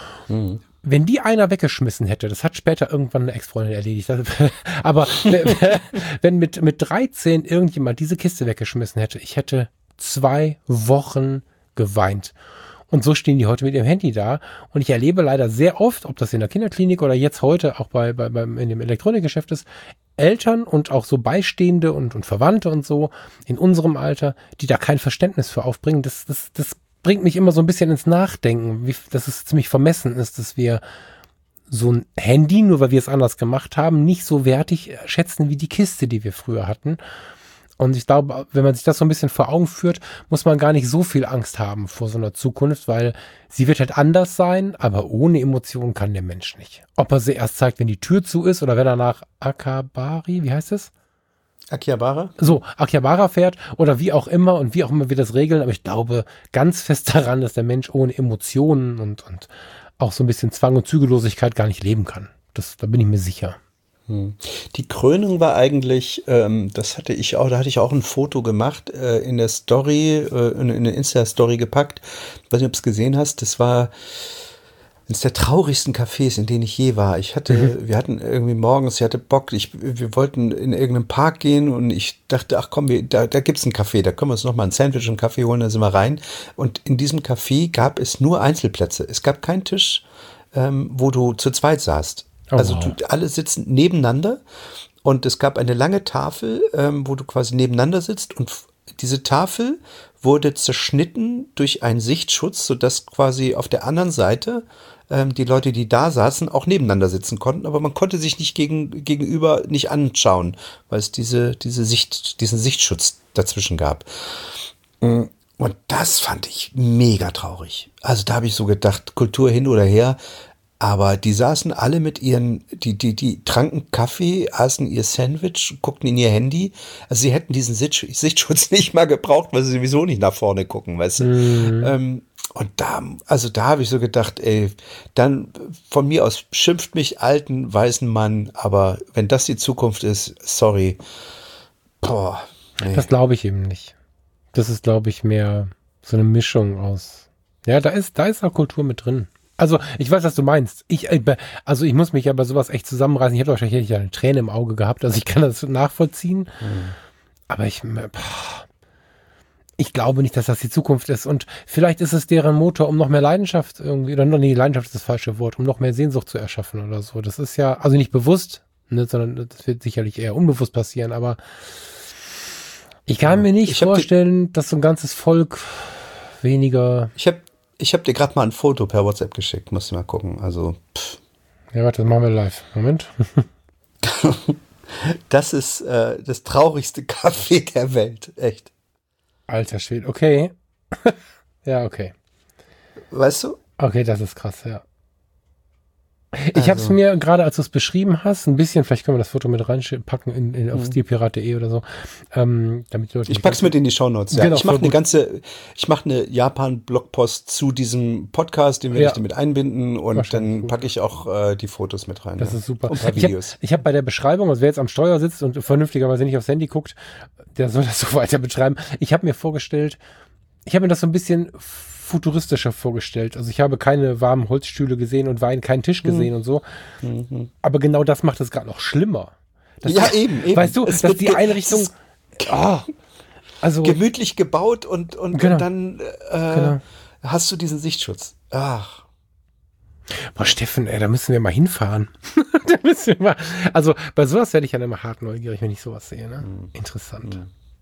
Wenn die einer weggeschmissen hätte, das hat später irgendwann eine Ex-Freundin erledigt, aber wenn mit 13 irgendjemand diese Kiste weggeschmissen hätte, ich hätte 2 Wochen geweint. Und so stehen die heute mit ihrem Handy da. Und ich erlebe leider sehr oft, ob das in der Kinderklinik oder jetzt heute auch in dem Elektronikgeschäft ist, Eltern und auch so Beistehende und Verwandte und so in unserem Alter, die da kein Verständnis für aufbringen. Das bringt mich immer so ein bisschen ins Nachdenken, dass es ziemlich vermessen ist, dass wir so ein Handy, nur weil wir es anders gemacht haben, nicht so wertig schätzen wie die Kiste, die wir früher hatten. Und ich glaube, wenn man sich das so ein bisschen vor Augen führt, muss man gar nicht so viel Angst haben vor so einer Zukunft, weil sie wird halt anders sein, aber ohne Emotionen kann der Mensch nicht. Ob er sie erst zeigt, wenn die Tür zu ist oder wenn er nach Akabari, wie heißt es? Akihabara? So, Akihabara fährt oder wie auch immer und wie auch immer wir das regeln, aber ich glaube ganz fest daran, dass der Mensch ohne Emotionen und auch so ein bisschen Zwang und Zügellosigkeit gar nicht leben kann. Da bin ich mir sicher. Die Krönung war eigentlich, das hatte ich auch, da hatte ich auch ein Foto gemacht, in der Story, in eine Insta-Story gepackt. Ich weiß nicht, ob du es gesehen hast, das war eines der traurigsten Cafés, in denen ich je war. Wir hatten irgendwie morgens, ich hatte Bock, wir wollten in irgendeinen Park gehen und ich dachte, ach komm, da gibt's einen Café, da können wir uns nochmal ein Sandwich und einen Kaffee holen, da sind wir rein. Und in diesem Café gab es nur Einzelplätze. Es gab keinen Tisch, wo du zu zweit saßt. Oh, also wow. alle sitzen nebeneinander und es gab eine lange Tafel, wo du quasi nebeneinander sitzt und diese Tafel wurde zerschnitten durch einen Sichtschutz, sodass quasi auf der anderen Seite die Leute, die da saßen, auch nebeneinander sitzen konnten, aber man konnte sich nicht gegenüber nicht anschauen, weil es diesen Sichtschutz dazwischen gab. Und das fand ich mega traurig. Also da habe ich so gedacht, Kultur hin oder her, aber die saßen alle mit die tranken Kaffee, aßen ihr Sandwich, guckten in ihr Handy. Also sie hätten diesen Sichtschutz nicht mal gebraucht, weil sie sowieso nicht nach vorne gucken, weißt du. Und da habe ich so gedacht, ey, dann von mir aus schimpft mich alten, weißen Mann, aber wenn das die Zukunft ist, sorry. Boah, nee. Das glaube ich eben nicht. Das ist, glaube ich, mehr so eine Mischung aus. Ja, da ist auch Kultur mit drin. Also, ich weiß, was du meinst. Ich muss mich ja bei sowas echt zusammenreißen. Ich habe wahrscheinlich eine Träne im Auge gehabt, also ich kann das nachvollziehen. Aber ich glaube nicht, dass das die Zukunft ist. Und vielleicht ist es deren Motor, um noch mehr Leidenschaft irgendwie, oder nee, Leidenschaft ist das falsche Wort, um noch mehr Sehnsucht zu erschaffen oder so. Das ist ja, also nicht bewusst, ne, sondern das wird sicherlich eher unbewusst passieren, aber ich kann mir nicht vorstellen, dass so ein ganzes Volk weniger... Ich hab dir gerade mal ein Foto per WhatsApp geschickt, musst du mal gucken. Also, Ja, warte, das machen wir live. Moment. Das ist das traurigste Café der Welt, echt. Alter Schwede, okay. Ja, okay. Weißt du? Okay, das ist krass, ja. Ich habe es mir gerade, als du es beschrieben hast, ein bisschen, vielleicht können wir das Foto mit reinpacken auf stilpirat.de oder so. Damit die Leute ich pack's mit in die Shownotes. Ja. Genau, ich mache eine Japan-Blogpost zu diesem Podcast, den werde ich damit einbinden und dann packe ich auch die Fotos mit rein. Das ist super. Und ein paar Videos. Ich hab bei der Beschreibung, also wer jetzt am Steuer sitzt und vernünftigerweise nicht aufs Handy guckt, der soll das so weiter beschreiben. Ich habe mir das so ein bisschen futuristischer vorgestellt. Also ich habe keine warmen Holzstühle gesehen und keinen Tisch gesehen und so. Aber genau das macht es gerade noch schlimmer. Eben. Weißt du, dass die Einrichtung also gemütlich gebaut und genau, dann hast du diesen Sichtschutz. Ach. Boah, Steffen, da müssen wir mal hinfahren. Also bei sowas werde ich dann immer hart neugierig, wenn ich sowas sehe. Ne? Interessant.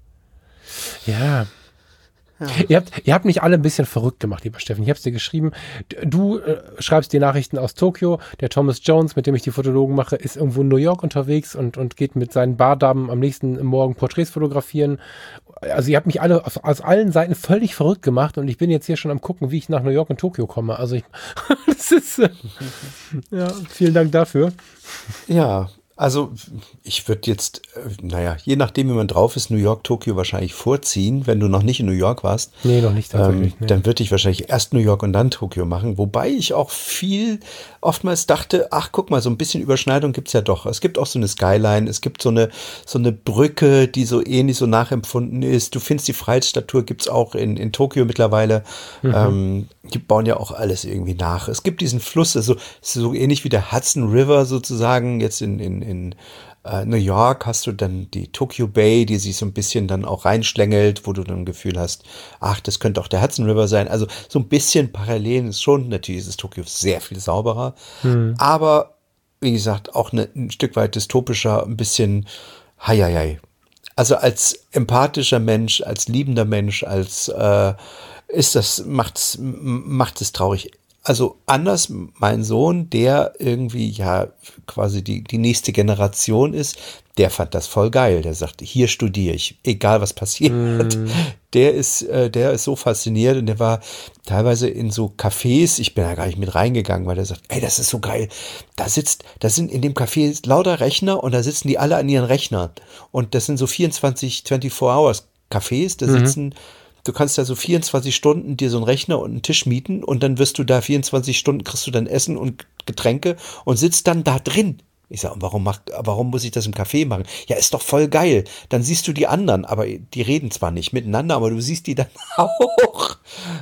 Ja. Ihr habt mich alle ein bisschen verrückt gemacht, lieber Steffen. Ich habe es dir geschrieben. Du schreibst die Nachrichten aus Tokio. Der Thomas Jones, mit dem ich die Fotologen mache, ist irgendwo in New York unterwegs und geht mit seinen Bardamen am nächsten Morgen Porträts fotografieren. Also ihr habt mich alle aus allen Seiten völlig verrückt gemacht und ich bin jetzt hier schon am gucken, wie ich nach New York und Tokio komme. Also das ist vielen Dank dafür. Ja. Also ich würde jetzt, je nachdem, wie man drauf ist, New York, Tokio wahrscheinlich vorziehen, wenn du noch nicht in New York warst. Nee, noch nicht tatsächlich. Dann würde ich wahrscheinlich erst New York und dann Tokio machen. Wobei ich auch oftmals dachte, ach guck mal, so ein bisschen Überschneidung gibt's ja doch. Es gibt auch so eine Skyline, es gibt so eine Brücke, die so ähnlich so nachempfunden ist. Du findest die Freiheitsstatue gibt's auch in Tokio mittlerweile. Die bauen ja auch alles irgendwie nach. Es gibt diesen Fluss, also so ähnlich wie der Hudson River sozusagen. Jetzt in New York hast du dann die Tokyo Bay, die sich so ein bisschen dann auch reinschlängelt, wo du dann ein Gefühl hast, ach, das könnte auch der Hudson River sein. Also so ein bisschen parallel ist schon, natürlich ist es Tokio sehr viel sauberer, aber wie gesagt, auch ein Stück weit dystopischer, ein bisschen heieiei. Also als empathischer Mensch, als liebender Mensch, macht es traurig. Also anders, mein Sohn, der irgendwie quasi die nächste Generation ist, der fand das voll geil. Der sagte, hier studiere ich, egal was passiert. Der ist so fasziniert und der war teilweise in so Cafés, ich bin da gar nicht mit reingegangen, weil der sagt, ey, das ist so geil. Da sind in dem Café lauter Rechner und da sitzen die alle an ihren Rechnern. Und das sind so 24 Hours Cafés, da sitzen. Du kannst da so 24 Stunden dir so einen Rechner und einen Tisch mieten und dann wirst du da 24 Stunden, kriegst du dann Essen und Getränke und sitzt dann da drin. Ich sage, warum muss ich das im Café machen? Ja, ist doch voll geil. Dann siehst du die anderen, aber die reden zwar nicht miteinander, aber du siehst die dann auch.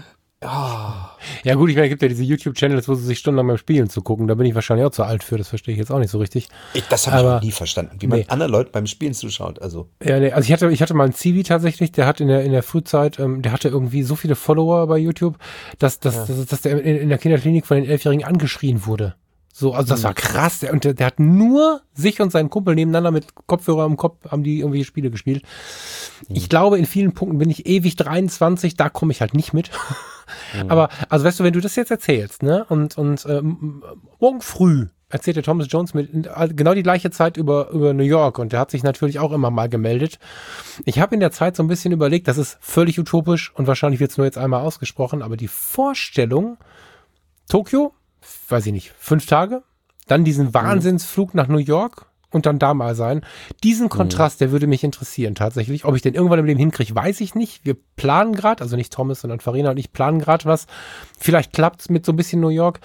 Ja gut, ich meine, es gibt ja diese YouTube-Channels, wo sie sich stundenlang beim Spielen zu gucken. Da bin ich wahrscheinlich auch zu alt für, das verstehe ich jetzt auch nicht so richtig. Das habe ich noch nie verstanden, wie man anderen Leuten beim Spielen zuschaut. Also. Ja, nee, also ich hatte mal einen Zivi tatsächlich, der hat in der Frühzeit, der hatte irgendwie so viele Follower bei YouTube, dass der in der Kinderklinik von den 11-Jährigen angeschrien wurde. So, also das war krass. Der hat nur sich und seinen Kumpel nebeneinander mit Kopfhörer im Kopf, haben die irgendwelche Spiele gespielt. Ich glaube, in vielen Punkten bin ich ewig 23, da komme ich halt nicht mit. Aber, also weißt du, wenn du das jetzt erzählst, ne, und morgen früh erzählt der Thomas Jones mit genau die gleiche Zeit über New York und der hat sich natürlich auch immer mal gemeldet. Ich habe in der Zeit so ein bisschen überlegt, das ist völlig utopisch und wahrscheinlich wird es nur jetzt einmal ausgesprochen, aber die Vorstellung, Tokio, weiß ich nicht, 5 Tage, dann diesen Wahnsinnsflug nach New York und dann da mal sein. Diesen Kontrast, der würde mich interessieren tatsächlich. Ob ich den irgendwann im Leben hinkriege, weiß ich nicht. Wir planen gerade, also nicht Thomas, sondern Farina und ich planen gerade was. Vielleicht klappt es mit so ein bisschen New York.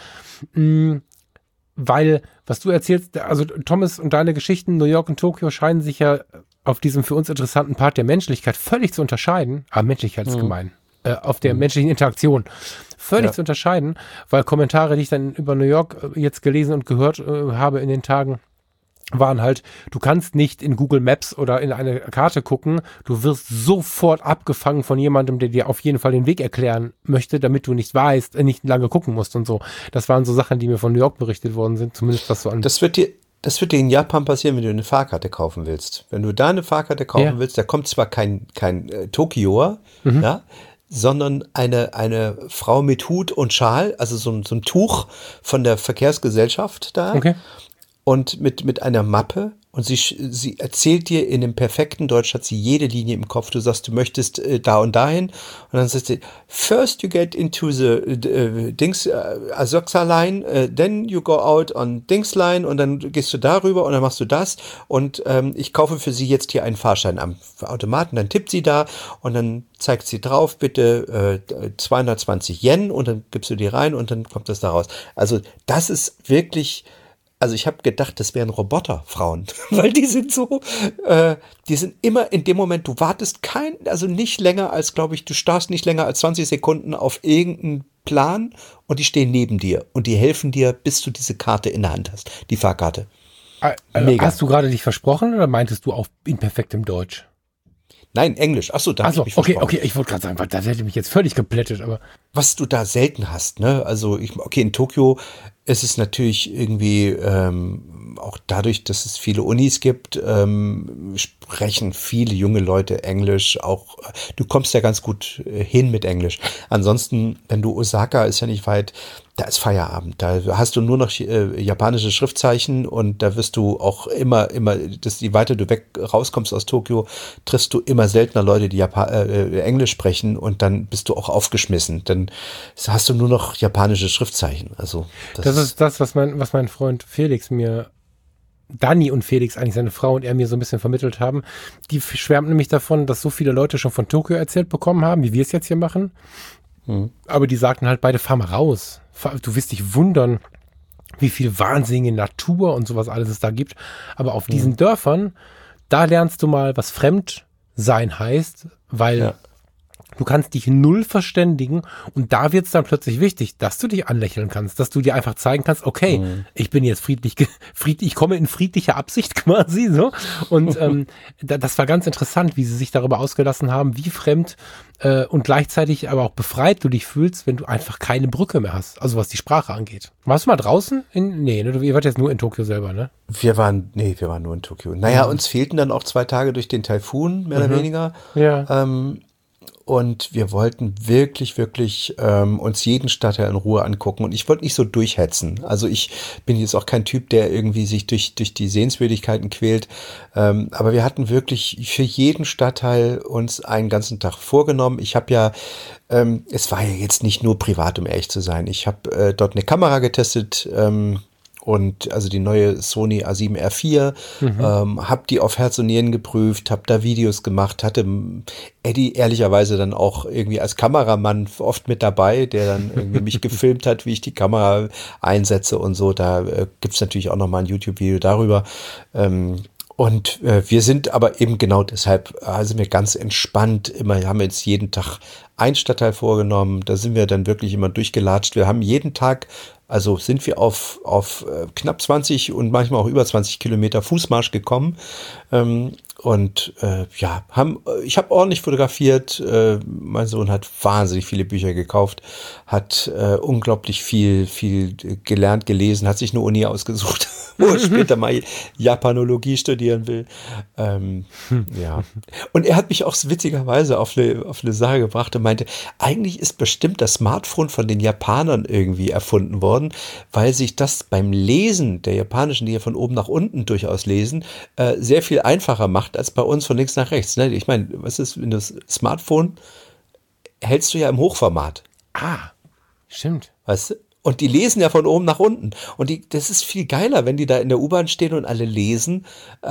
Weil, was du erzählst, also Thomas und deine Geschichten, New York und Tokio scheinen sich ja auf diesem für uns interessanten Part der Menschlichkeit völlig zu unterscheiden. Aber Menschlichkeit ist gemein. Auf der menschlichen Interaktion völlig zu unterscheiden, weil Kommentare, die ich dann über New York jetzt gelesen und gehört habe in den Tagen, waren halt, du kannst nicht in Google Maps oder in eine Karte gucken, du wirst sofort abgefangen von jemandem, der dir auf jeden Fall den Weg erklären möchte, damit du nicht weißt, nicht lange gucken musst und so. Das waren so Sachen, die mir von New York berichtet worden sind, zumindest was so an... Das wird dir in Japan passieren, wenn du eine Fahrkarte kaufen willst. Wenn du da eine Fahrkarte kaufen willst, da kommt zwar kein Tokioer, ja, sondern eine Frau mit Hut und Schal, also so ein Tuch von der Verkehrsgesellschaft da. Okay. Und mit einer Mappe und sie erzählt dir in dem perfekten Deutsch, hat sie jede Linie im Kopf. Du sagst, du möchtest da und dahin und dann sagt sie, first you get into the Asoka Line, then you go out on Dings Line und dann gehst du darüber und dann machst du das und ich kaufe für sie jetzt hier einen Fahrschein am Automaten, dann tippt sie da und dann zeigt sie drauf, bitte 220 Yen und dann gibst du die rein und dann kommt das da raus. Also das ist wirklich... Also ich habe gedacht, das wären Roboterfrauen, weil die sind so, die sind immer in dem Moment, du wartest nicht länger als, glaube ich, du starrst nicht länger als 20 Sekunden auf irgendeinen Plan und die stehen neben dir und die helfen dir, bis du diese Karte in der Hand hast, die Fahrkarte. Mega. Hast du gerade dich versprochen oder meintest du auch in perfektem Deutsch? Nein, Englisch. Achso, da habe ich mich versprochen. Okay, ich wollte gerade sagen, das hätte mich jetzt völlig geplättet, aber... Was du da selten hast, ne? Also, in Tokio ist es natürlich irgendwie auch dadurch, dass es viele Unis gibt, sprechen viele junge Leute Englisch. Auch du kommst ja ganz gut hin mit Englisch. Ansonsten, wenn du Osaka ist ja nicht weit, da ist Feierabend. Da hast du nur noch japanische Schriftzeichen und da wirst du auch immer, je weiter du weg rauskommst aus Tokio, triffst du immer seltener Leute, die Englisch sprechen und dann bist du auch aufgeschmissen. Dann hast du nur noch japanische Schriftzeichen. Also das ist das, was mein Freund Felix mir, Dani und Felix, eigentlich seine Frau und er mir so ein bisschen vermittelt haben. Die schwärmen nämlich davon, dass so viele Leute schon von Tokio erzählt bekommen haben, wie wir es jetzt hier machen. Aber die sagten halt beide, fahr mal raus. Du wirst dich wundern, wie viel wahnsinnige Natur und sowas alles es da gibt. Aber auf diesen Dörfern, da lernst du mal, was Fremdsein heißt, weil du kannst dich null verständigen und da wird es dann plötzlich wichtig, dass du dich anlächeln kannst, dass du dir einfach zeigen kannst, okay, ich bin jetzt friedlich, ich komme in friedlicher Absicht quasi so. Und das war ganz interessant, wie sie sich darüber ausgelassen haben, wie fremd und gleichzeitig aber auch befreit du dich fühlst, wenn du einfach keine Brücke mehr hast, also was die Sprache angeht. Warst du mal draußen? Nee, ne? Ihr wart jetzt nur in Tokio selber, ne? Wir waren nur in Tokio. Naja, uns fehlten dann auch 2 Tage durch den Taifun, mehr oder weniger. Ja. Und wir wollten wirklich, wirklich uns jeden Stadtteil in Ruhe angucken. Und ich wollte nicht so durchhetzen. Also ich bin jetzt auch kein Typ, der irgendwie sich durch die Sehenswürdigkeiten quält. Aber wir hatten wirklich für jeden Stadtteil uns einen ganzen Tag vorgenommen. Ich habe ja, es war ja jetzt nicht nur privat, um ehrlich zu sein. Ich habe dort eine Kamera getestet, und also die neue Sony A7R4, habe die auf Herz und Nieren geprüft, habe da Videos gemacht, hatte Eddie ehrlicherweise dann auch irgendwie als Kameramann oft mit dabei, der dann irgendwie mich gefilmt hat, wie ich die Kamera einsetze und so. Da gibt's natürlich auch nochmal ein YouTube-Video darüber. Und wir sind aber eben genau deshalb, sind wir ganz entspannt, haben jetzt jeden Tag einen Stadtteil vorgenommen, da sind wir dann wirklich immer durchgelatscht. Wir haben jeden Tag, also sind wir auf knapp 20 und manchmal auch über 20 Kilometer Fußmarsch gekommen. Ich habe ordentlich fotografiert. Mein Sohn hat wahnsinnig viele Bücher gekauft, hat unglaublich viel gelernt, gelesen, hat sich eine Uni ausgesucht, wo er später mal Japanologie studieren will. Ja. Und er hat mich auch witzigerweise auf eine Sache gebracht und meinte, eigentlich ist bestimmt das Smartphone von den Japanern irgendwie erfunden worden, weil sich das beim Lesen der Japanischen, die ja von oben nach unten durchaus lesen, sehr viel einfacher macht als bei uns von links nach rechts. Ne? Ich meine, was ist, wenn das Smartphone hältst du ja im Hochformat. Ah, stimmt. Weißt du? Und die lesen ja von oben nach unten. Und das ist viel geiler, wenn die da in der U-Bahn stehen und alle lesen.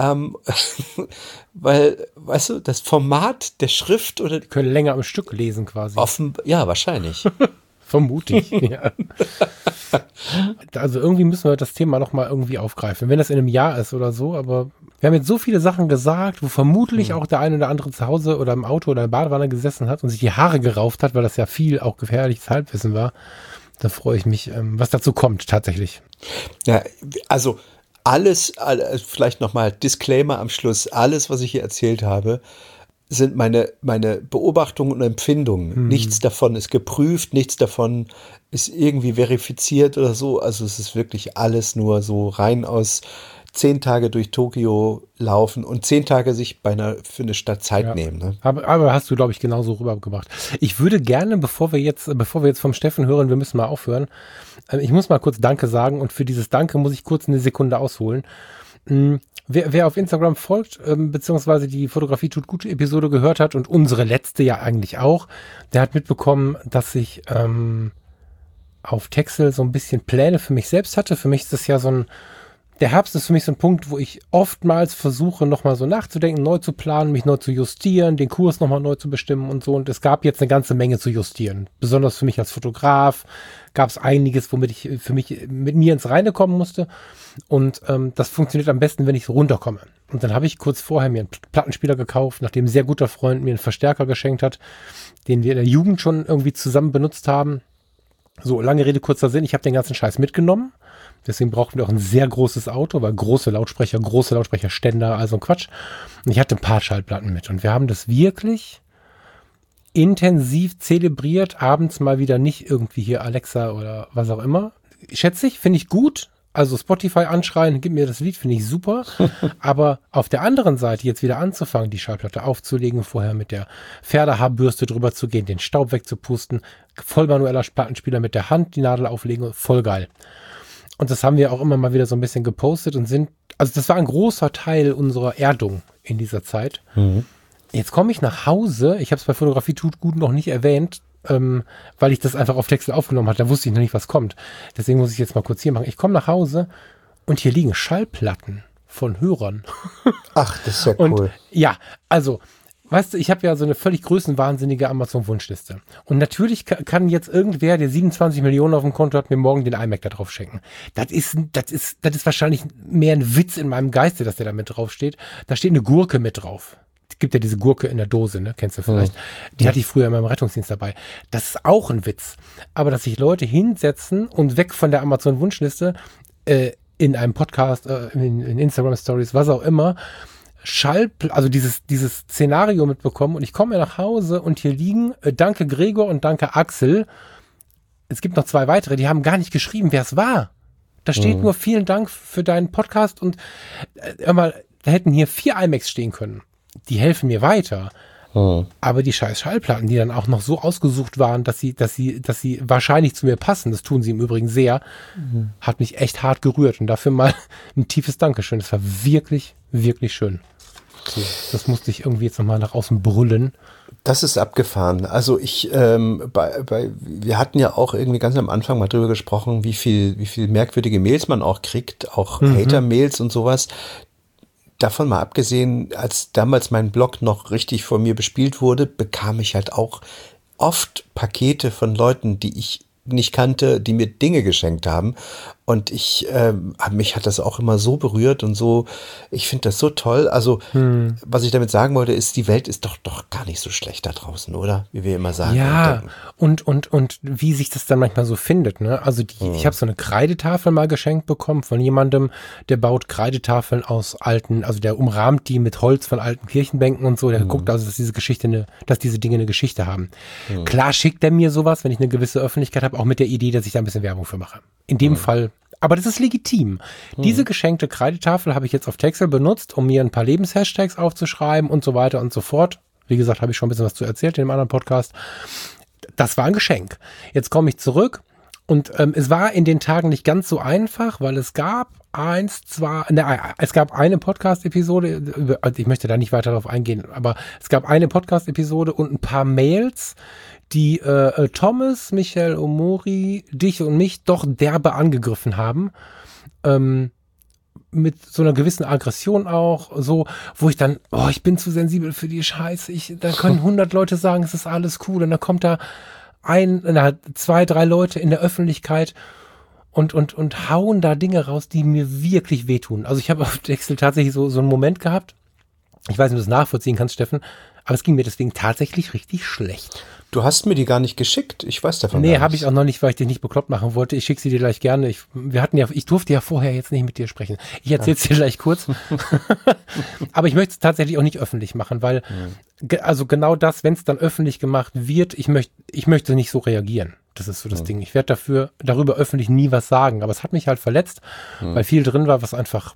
Weil, weißt du, das Format der Schrift oder. Die können länger am Stück lesen quasi. Ja, wahrscheinlich. Vermute ich, ja. Also irgendwie müssen wir das Thema nochmal irgendwie aufgreifen. Wenn das in einem Jahr ist oder so, aber wir haben jetzt so viele Sachen gesagt, wo vermutlich auch der eine oder andere zu Hause oder im Auto oder in der Badewanne gesessen hat und sich die Haare gerauft hat, weil das ja viel auch gefährliches Halbwissen war. Da freue ich mich, was dazu kommt tatsächlich. Ja, also alles, vielleicht nochmal Disclaimer am Schluss, alles, was ich hier erzählt habe, sind meine Beobachtungen und Empfindungen. Nichts davon ist geprüft, nichts davon ist irgendwie verifiziert oder so. Also es ist wirklich alles nur so rein aus 10 Tage durch Tokio laufen und 10 Tage sich für eine Stadt Zeit nehmen. Ne? Aber hast du, glaube ich, genauso rübergebracht. Ich würde gerne, bevor wir jetzt vom Steffen hören, wir müssen mal aufhören, ich muss mal kurz Danke sagen und für dieses Danke muss ich kurz eine Sekunde ausholen. Wer auf Instagram folgt, beziehungsweise die Fotografie tut gut Episode gehört hat und unsere letzte ja eigentlich auch, der hat mitbekommen, dass ich auf Texel so ein bisschen Pläne für mich selbst hatte. Für mich ist das ja der Herbst ist für mich so ein Punkt, wo ich oftmals versuche, nochmal so nachzudenken, neu zu planen, mich neu zu justieren, den Kurs nochmal neu zu bestimmen und so. Und es gab jetzt eine ganze Menge zu justieren. Besonders für mich als Fotograf gab es einiges, womit ich mit mir ins Reine kommen musste. Und das funktioniert am besten, wenn ich so runterkomme. Und dann habe ich kurz vorher mir einen Plattenspieler gekauft, nachdem ein sehr guter Freund mir einen Verstärker geschenkt hat, den wir in der Jugend schon irgendwie zusammen benutzt haben. So, lange Rede, kurzer Sinn. Ich habe den ganzen Scheiß mitgenommen. Deswegen brauchten wir auch ein sehr großes Auto, weil große Lautsprecherständer, also Quatsch. Und ich hatte ein paar Schallplatten mit. Und wir haben das wirklich intensiv zelebriert. Abends mal wieder nicht irgendwie hier Alexa oder was auch immer. Schätze ich, finde ich gut. Also Spotify anschreien, gib mir das Lied, finde ich super. Aber auf der anderen Seite jetzt wieder anzufangen, die Schallplatte aufzulegen, vorher mit der Pferdehaarbürste drüber zu gehen, den Staub wegzupusten, voll manueller Plattenspieler mit der Hand, die Nadel auflegen, voll geil. Und das haben wir auch immer mal wieder so ein bisschen gepostet und also das war ein großer Teil unserer Erdung in dieser Zeit. Mhm. Jetzt komme ich nach Hause, ich habe es bei Fotografie tut gut noch nicht erwähnt, weil ich das einfach auf Texel aufgenommen hatte, da wusste ich noch nicht, was kommt. Deswegen muss ich jetzt mal kurz hier machen. Ich komme nach Hause und hier liegen Schallplatten von Hörern. Ach, das ist ja cool. Und ja, also, weißt du, ich habe ja so eine völlig größenwahnsinnige Amazon-Wunschliste. Und natürlich kann jetzt irgendwer, der 27 Millionen auf dem Konto hat, mir morgen den iMac da drauf schenken. Das ist wahrscheinlich mehr ein Witz in meinem Geiste, dass der da mit drauf steht. Da steht eine Gurke mit drauf. Es gibt ja diese Gurke in der Dose, ne? Kennst du vielleicht? Die hatte ich früher in meinem Rettungsdienst dabei. Das ist auch ein Witz. Aber dass sich Leute hinsetzen und weg von der Amazon-Wunschliste in einem Podcast, in Instagram-Stories, was auch immer, also dieses Szenario mitbekommen und ich komme nach Hause und hier liegen, danke Gregor und danke Axel, es gibt noch 2 weitere, die haben gar nicht geschrieben, wer es war. Da steht nur vielen Dank für deinen Podcast und da hätten hier 4 iMacs stehen können. Die helfen mir weiter. Aber die scheiß Schallplatten, die dann auch noch so ausgesucht waren, dass sie wahrscheinlich zu mir passen, das tun sie im Übrigen sehr, hat mich echt hart gerührt. Und dafür mal ein tiefes Dankeschön. Das war wirklich, wirklich schön. So, das musste ich irgendwie jetzt nochmal nach außen brüllen. Das ist abgefahren. Also wir hatten ja auch irgendwie ganz am Anfang mal drüber gesprochen, wie viel merkwürdige Mails man auch kriegt, auch Hater-Mails und sowas. Davon mal abgesehen, als damals mein Blog noch richtig von mir bespielt wurde, bekam ich halt auch oft Pakete von Leuten, die ich nicht kannte, die mir Dinge geschenkt haben. Und mich hat das auch immer so berührt und so, ich finde das so toll. Also, was ich damit sagen wollte, ist, die Welt ist doch gar nicht so schlecht da draußen, oder? Wie wir immer sagen. Ja, und wie sich das dann manchmal so findet, ne? Also ich habe so eine Kreidetafel mal geschenkt bekommen von jemandem, der baut Kreidetafeln aus alten, also der umrahmt die mit Holz von alten Kirchenbänken und so. Der guckt also, dass diese Dinge eine Geschichte haben. Klar schickt er mir sowas, wenn ich eine gewisse Öffentlichkeit habe, auch mit der Idee, dass ich da ein bisschen Werbung für mache. In dem Fall, aber das ist legitim. Diese geschenkte Kreidetafel habe ich jetzt auf Texel benutzt, um mir ein paar Lebenshashtags aufzuschreiben und so weiter und so fort. Wie gesagt, habe ich schon ein bisschen was zu erzählt in einem anderen Podcast. Das war ein Geschenk. Jetzt komme ich zurück Und es war in den Tagen nicht ganz so einfach, weil es gab es gab eine Podcast-Episode, also ich möchte da nicht weiter darauf eingehen, aber es gab eine Podcast-Episode und ein paar Mails, die Thomas, Michael Omori, dich und mich doch derbe angegriffen haben. Mit so einer gewissen Aggression auch, so, wo ich dann, ich bin zu sensibel für die Scheiße, da können 100 Leute sagen, es ist alles cool, und dann kommt da 2, 3 Leute in der Öffentlichkeit und hauen da Dinge raus, die mir wirklich wehtun. Also ich habe auf Dexel tatsächlich so einen Moment gehabt, ich weiß nicht, ob du das nachvollziehen kannst, Steffen, aber es ging mir deswegen tatsächlich richtig schlecht. Du hast mir die gar nicht geschickt. Ich weiß davon gar Nee, nichts. habe ich auch noch nicht, weil ich dich nicht bekloppt machen wollte. Ich schicke sie dir gleich gerne. Ich durfte ja vorher jetzt nicht mit dir sprechen. Ich erzähle es dir gleich kurz. Aber ich möchte es tatsächlich auch nicht öffentlich machen, weil also genau das, wenn es dann öffentlich gemacht wird, ich möchte nicht so reagieren. Das ist so das Ding. Ich werde darüber öffentlich nie was sagen. Aber es hat mich halt verletzt, weil viel drin war, was einfach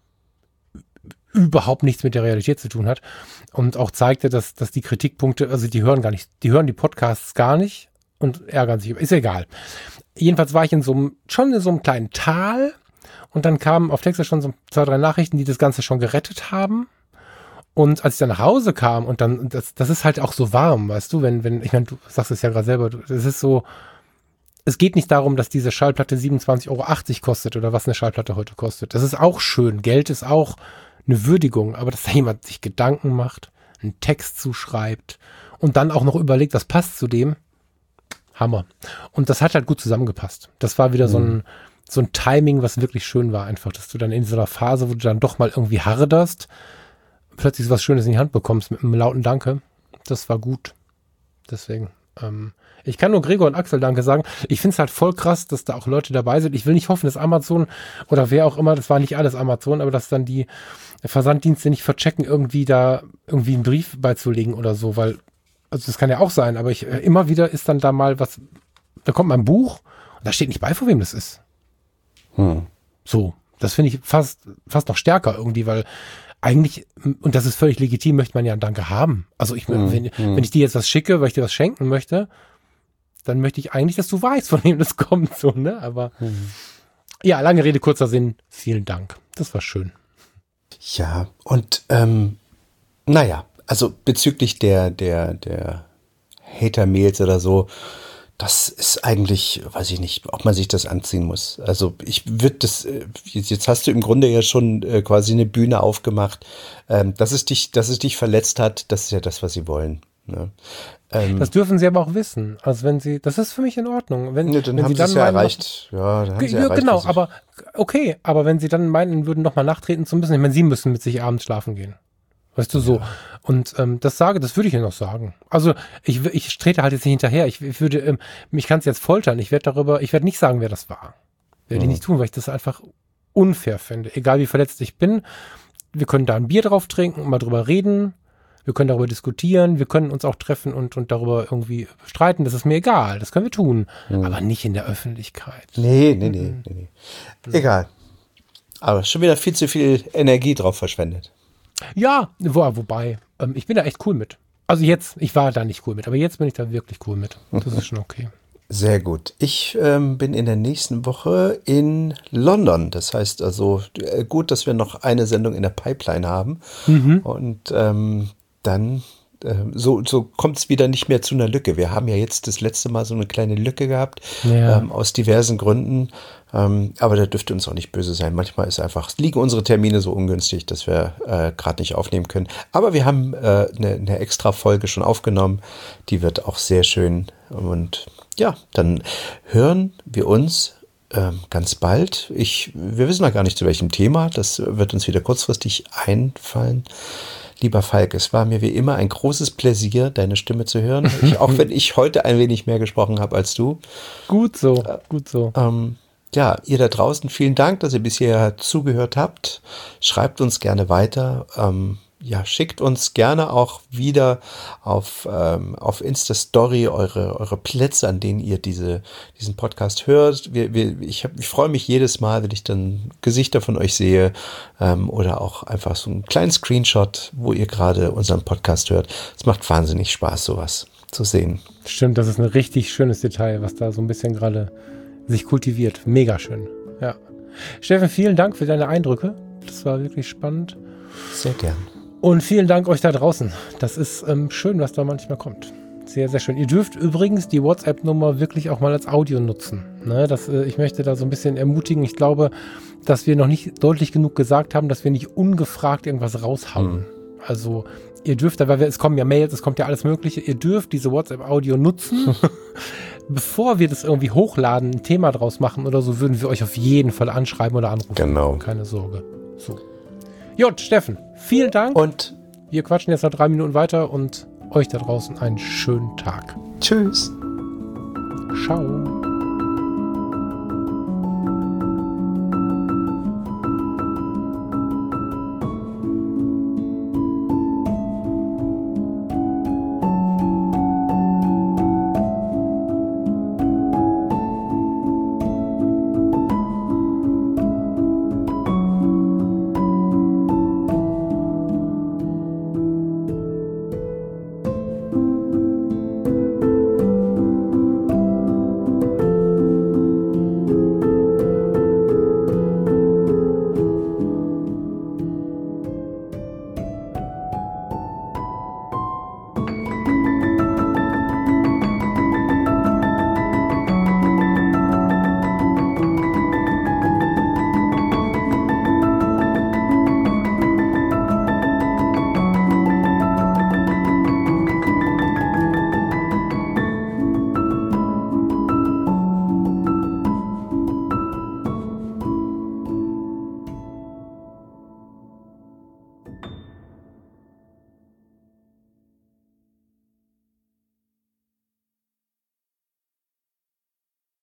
überhaupt nichts mit der Realität zu tun hat, und auch zeigte, dass die Kritikpunkte, also die hören die Podcasts gar nicht und ärgern sich, ist egal. Jedenfalls war ich schon in so einem kleinen Tal, und dann kamen auf Texas schon so 2, 3 Nachrichten, die das Ganze schon gerettet haben. Und als ich dann nach Hause kam und dann, das ist halt auch so warm, weißt du, wenn ich meine, du sagst es ja gerade selber, das ist so, es geht nicht darum, dass diese Schallplatte 27,80 € kostet oder was eine Schallplatte heute kostet. Das ist auch schön, Geld ist auch eine Würdigung, aber dass da jemand sich Gedanken macht, einen Text zuschreibt und dann auch noch überlegt, was passt zu dem, Hammer. Und das hat halt gut zusammengepasst. Das war wieder so ein Timing, was wirklich schön war einfach, dass du dann in so einer Phase, wo du dann doch mal irgendwie harderst, plötzlich was Schönes in die Hand bekommst mit einem lauten Danke. Das war gut. Deswegen, ich kann nur Gregor und Axel Danke sagen. Ich finde es halt voll krass, dass da auch Leute dabei sind. Ich will nicht hoffen, dass Amazon oder wer auch immer, das war nicht alles Amazon, aber dass dann die Versanddienste nicht verchecken, irgendwie einen Brief beizulegen oder so, weil, also das kann ja auch sein, aber immer wieder ist dann da mal was, da kommt mein Buch und da steht nicht bei, von wem das ist. So, das finde ich fast noch stärker irgendwie, weil eigentlich, und das ist völlig legitim, möchte man ja ein Danke haben. Also wenn ich dir jetzt was schicke, weil ich dir was schenken möchte, dann möchte ich eigentlich, dass du weißt, von wem das kommt, so, ne? Aber ja, lange Rede, kurzer Sinn, vielen Dank. Das war schön. Ja, und naja, also bezüglich der Hater-Mails oder so, das ist eigentlich, weiß ich nicht, ob man sich das anziehen muss. Also ich würde das, jetzt hast du im Grunde ja schon quasi eine Bühne aufgemacht, dass es dich verletzt hat, das ist ja das, was sie wollen. Ne? Das dürfen sie aber auch wissen. Also das ist für mich in Ordnung. Dann haben sie es ja erreicht. Ja, dann haben sie erreicht. Genau, aber okay, aber wenn sie dann meinen würden, nochmal nachtreten zu müssen, ich meine, sie müssen mit sich abends schlafen gehen. Weißt du, so. Ja. Und das würde ich ja noch sagen. Also ich trete halt jetzt nicht hinterher. Ich würde, mich kann es jetzt foltern. Ich werde nicht sagen, wer das war. Werde ich nicht tun, weil ich das einfach unfair finde. Egal wie verletzt ich bin. Wir können da ein Bier drauf trinken und mal drüber reden. Wir können darüber diskutieren. Wir können uns auch treffen und darüber irgendwie streiten. Das ist mir egal. Das können wir tun. Aber nicht in der Öffentlichkeit. Nee. Egal. Aber schon wieder viel zu viel Energie drauf verschwendet. Ja, wobei, ich bin da echt cool mit. Also jetzt, ich war da nicht cool mit, aber jetzt bin ich da wirklich cool mit. Das ist schon okay. Sehr gut. Ich bin in der nächsten Woche in London. Das heißt also gut, dass wir noch eine Sendung in der Pipeline haben. Und dann so kommt es wieder nicht mehr zu einer Lücke. Wir haben ja jetzt das letzte Mal so eine kleine Lücke gehabt, aus diversen Gründen. Aber da dürfte uns auch nicht böse sein. Manchmal liegen unsere Termine so ungünstig, dass wir gerade nicht aufnehmen können. Aber wir haben eine extra Folge schon aufgenommen. Die wird auch sehr schön. Und ja, dann hören wir uns ganz bald. Wir wissen noch gar nicht, zu welchem Thema. Das wird uns wieder kurzfristig einfallen. Lieber Falk, es war mir wie immer ein großes Pläsier, deine Stimme zu hören. Auch wenn ich heute ein wenig mehr gesprochen habe als du. Gut so, gut so. Ja, ihr da draußen, vielen Dank, dass ihr bisher zugehört habt. Schreibt uns gerne weiter. Schickt uns gerne auch wieder auf Insta-Story eure Plätze, an denen ihr diesen Podcast hört. Ich freue mich jedes Mal, wenn ich dann Gesichter von euch sehe oder auch einfach so einen kleinen Screenshot, wo ihr gerade unseren Podcast hört. Es macht wahnsinnig Spaß, sowas zu sehen. Stimmt, das ist ein richtig schönes Detail, was da so ein bisschen gerade sich kultiviert. Mega schön. Ja. Steffen, vielen Dank für deine Eindrücke. Das war wirklich spannend. Sehr gern. Und vielen Dank euch da draußen. Das ist schön, was da manchmal kommt. Sehr, sehr schön. Ihr dürft übrigens die WhatsApp-Nummer wirklich auch mal als Audio nutzen. Ne, ich möchte da so ein bisschen ermutigen. Ich glaube, dass wir noch nicht deutlich genug gesagt haben, dass wir nicht ungefragt irgendwas raushauen. Also ihr dürft, weil es kommen ja Mails, es kommt ja alles Mögliche. Ihr dürft diese WhatsApp-Audio nutzen. Bevor wir das irgendwie hochladen, ein Thema draus machen oder so, würden wir euch auf jeden Fall anschreiben oder anrufen. Genau. Keine Sorge. So. Jut, Steffen, vielen Dank. Und wir quatschen jetzt noch 3 Minuten weiter und euch da draußen einen schönen Tag. tschüss. Ciao.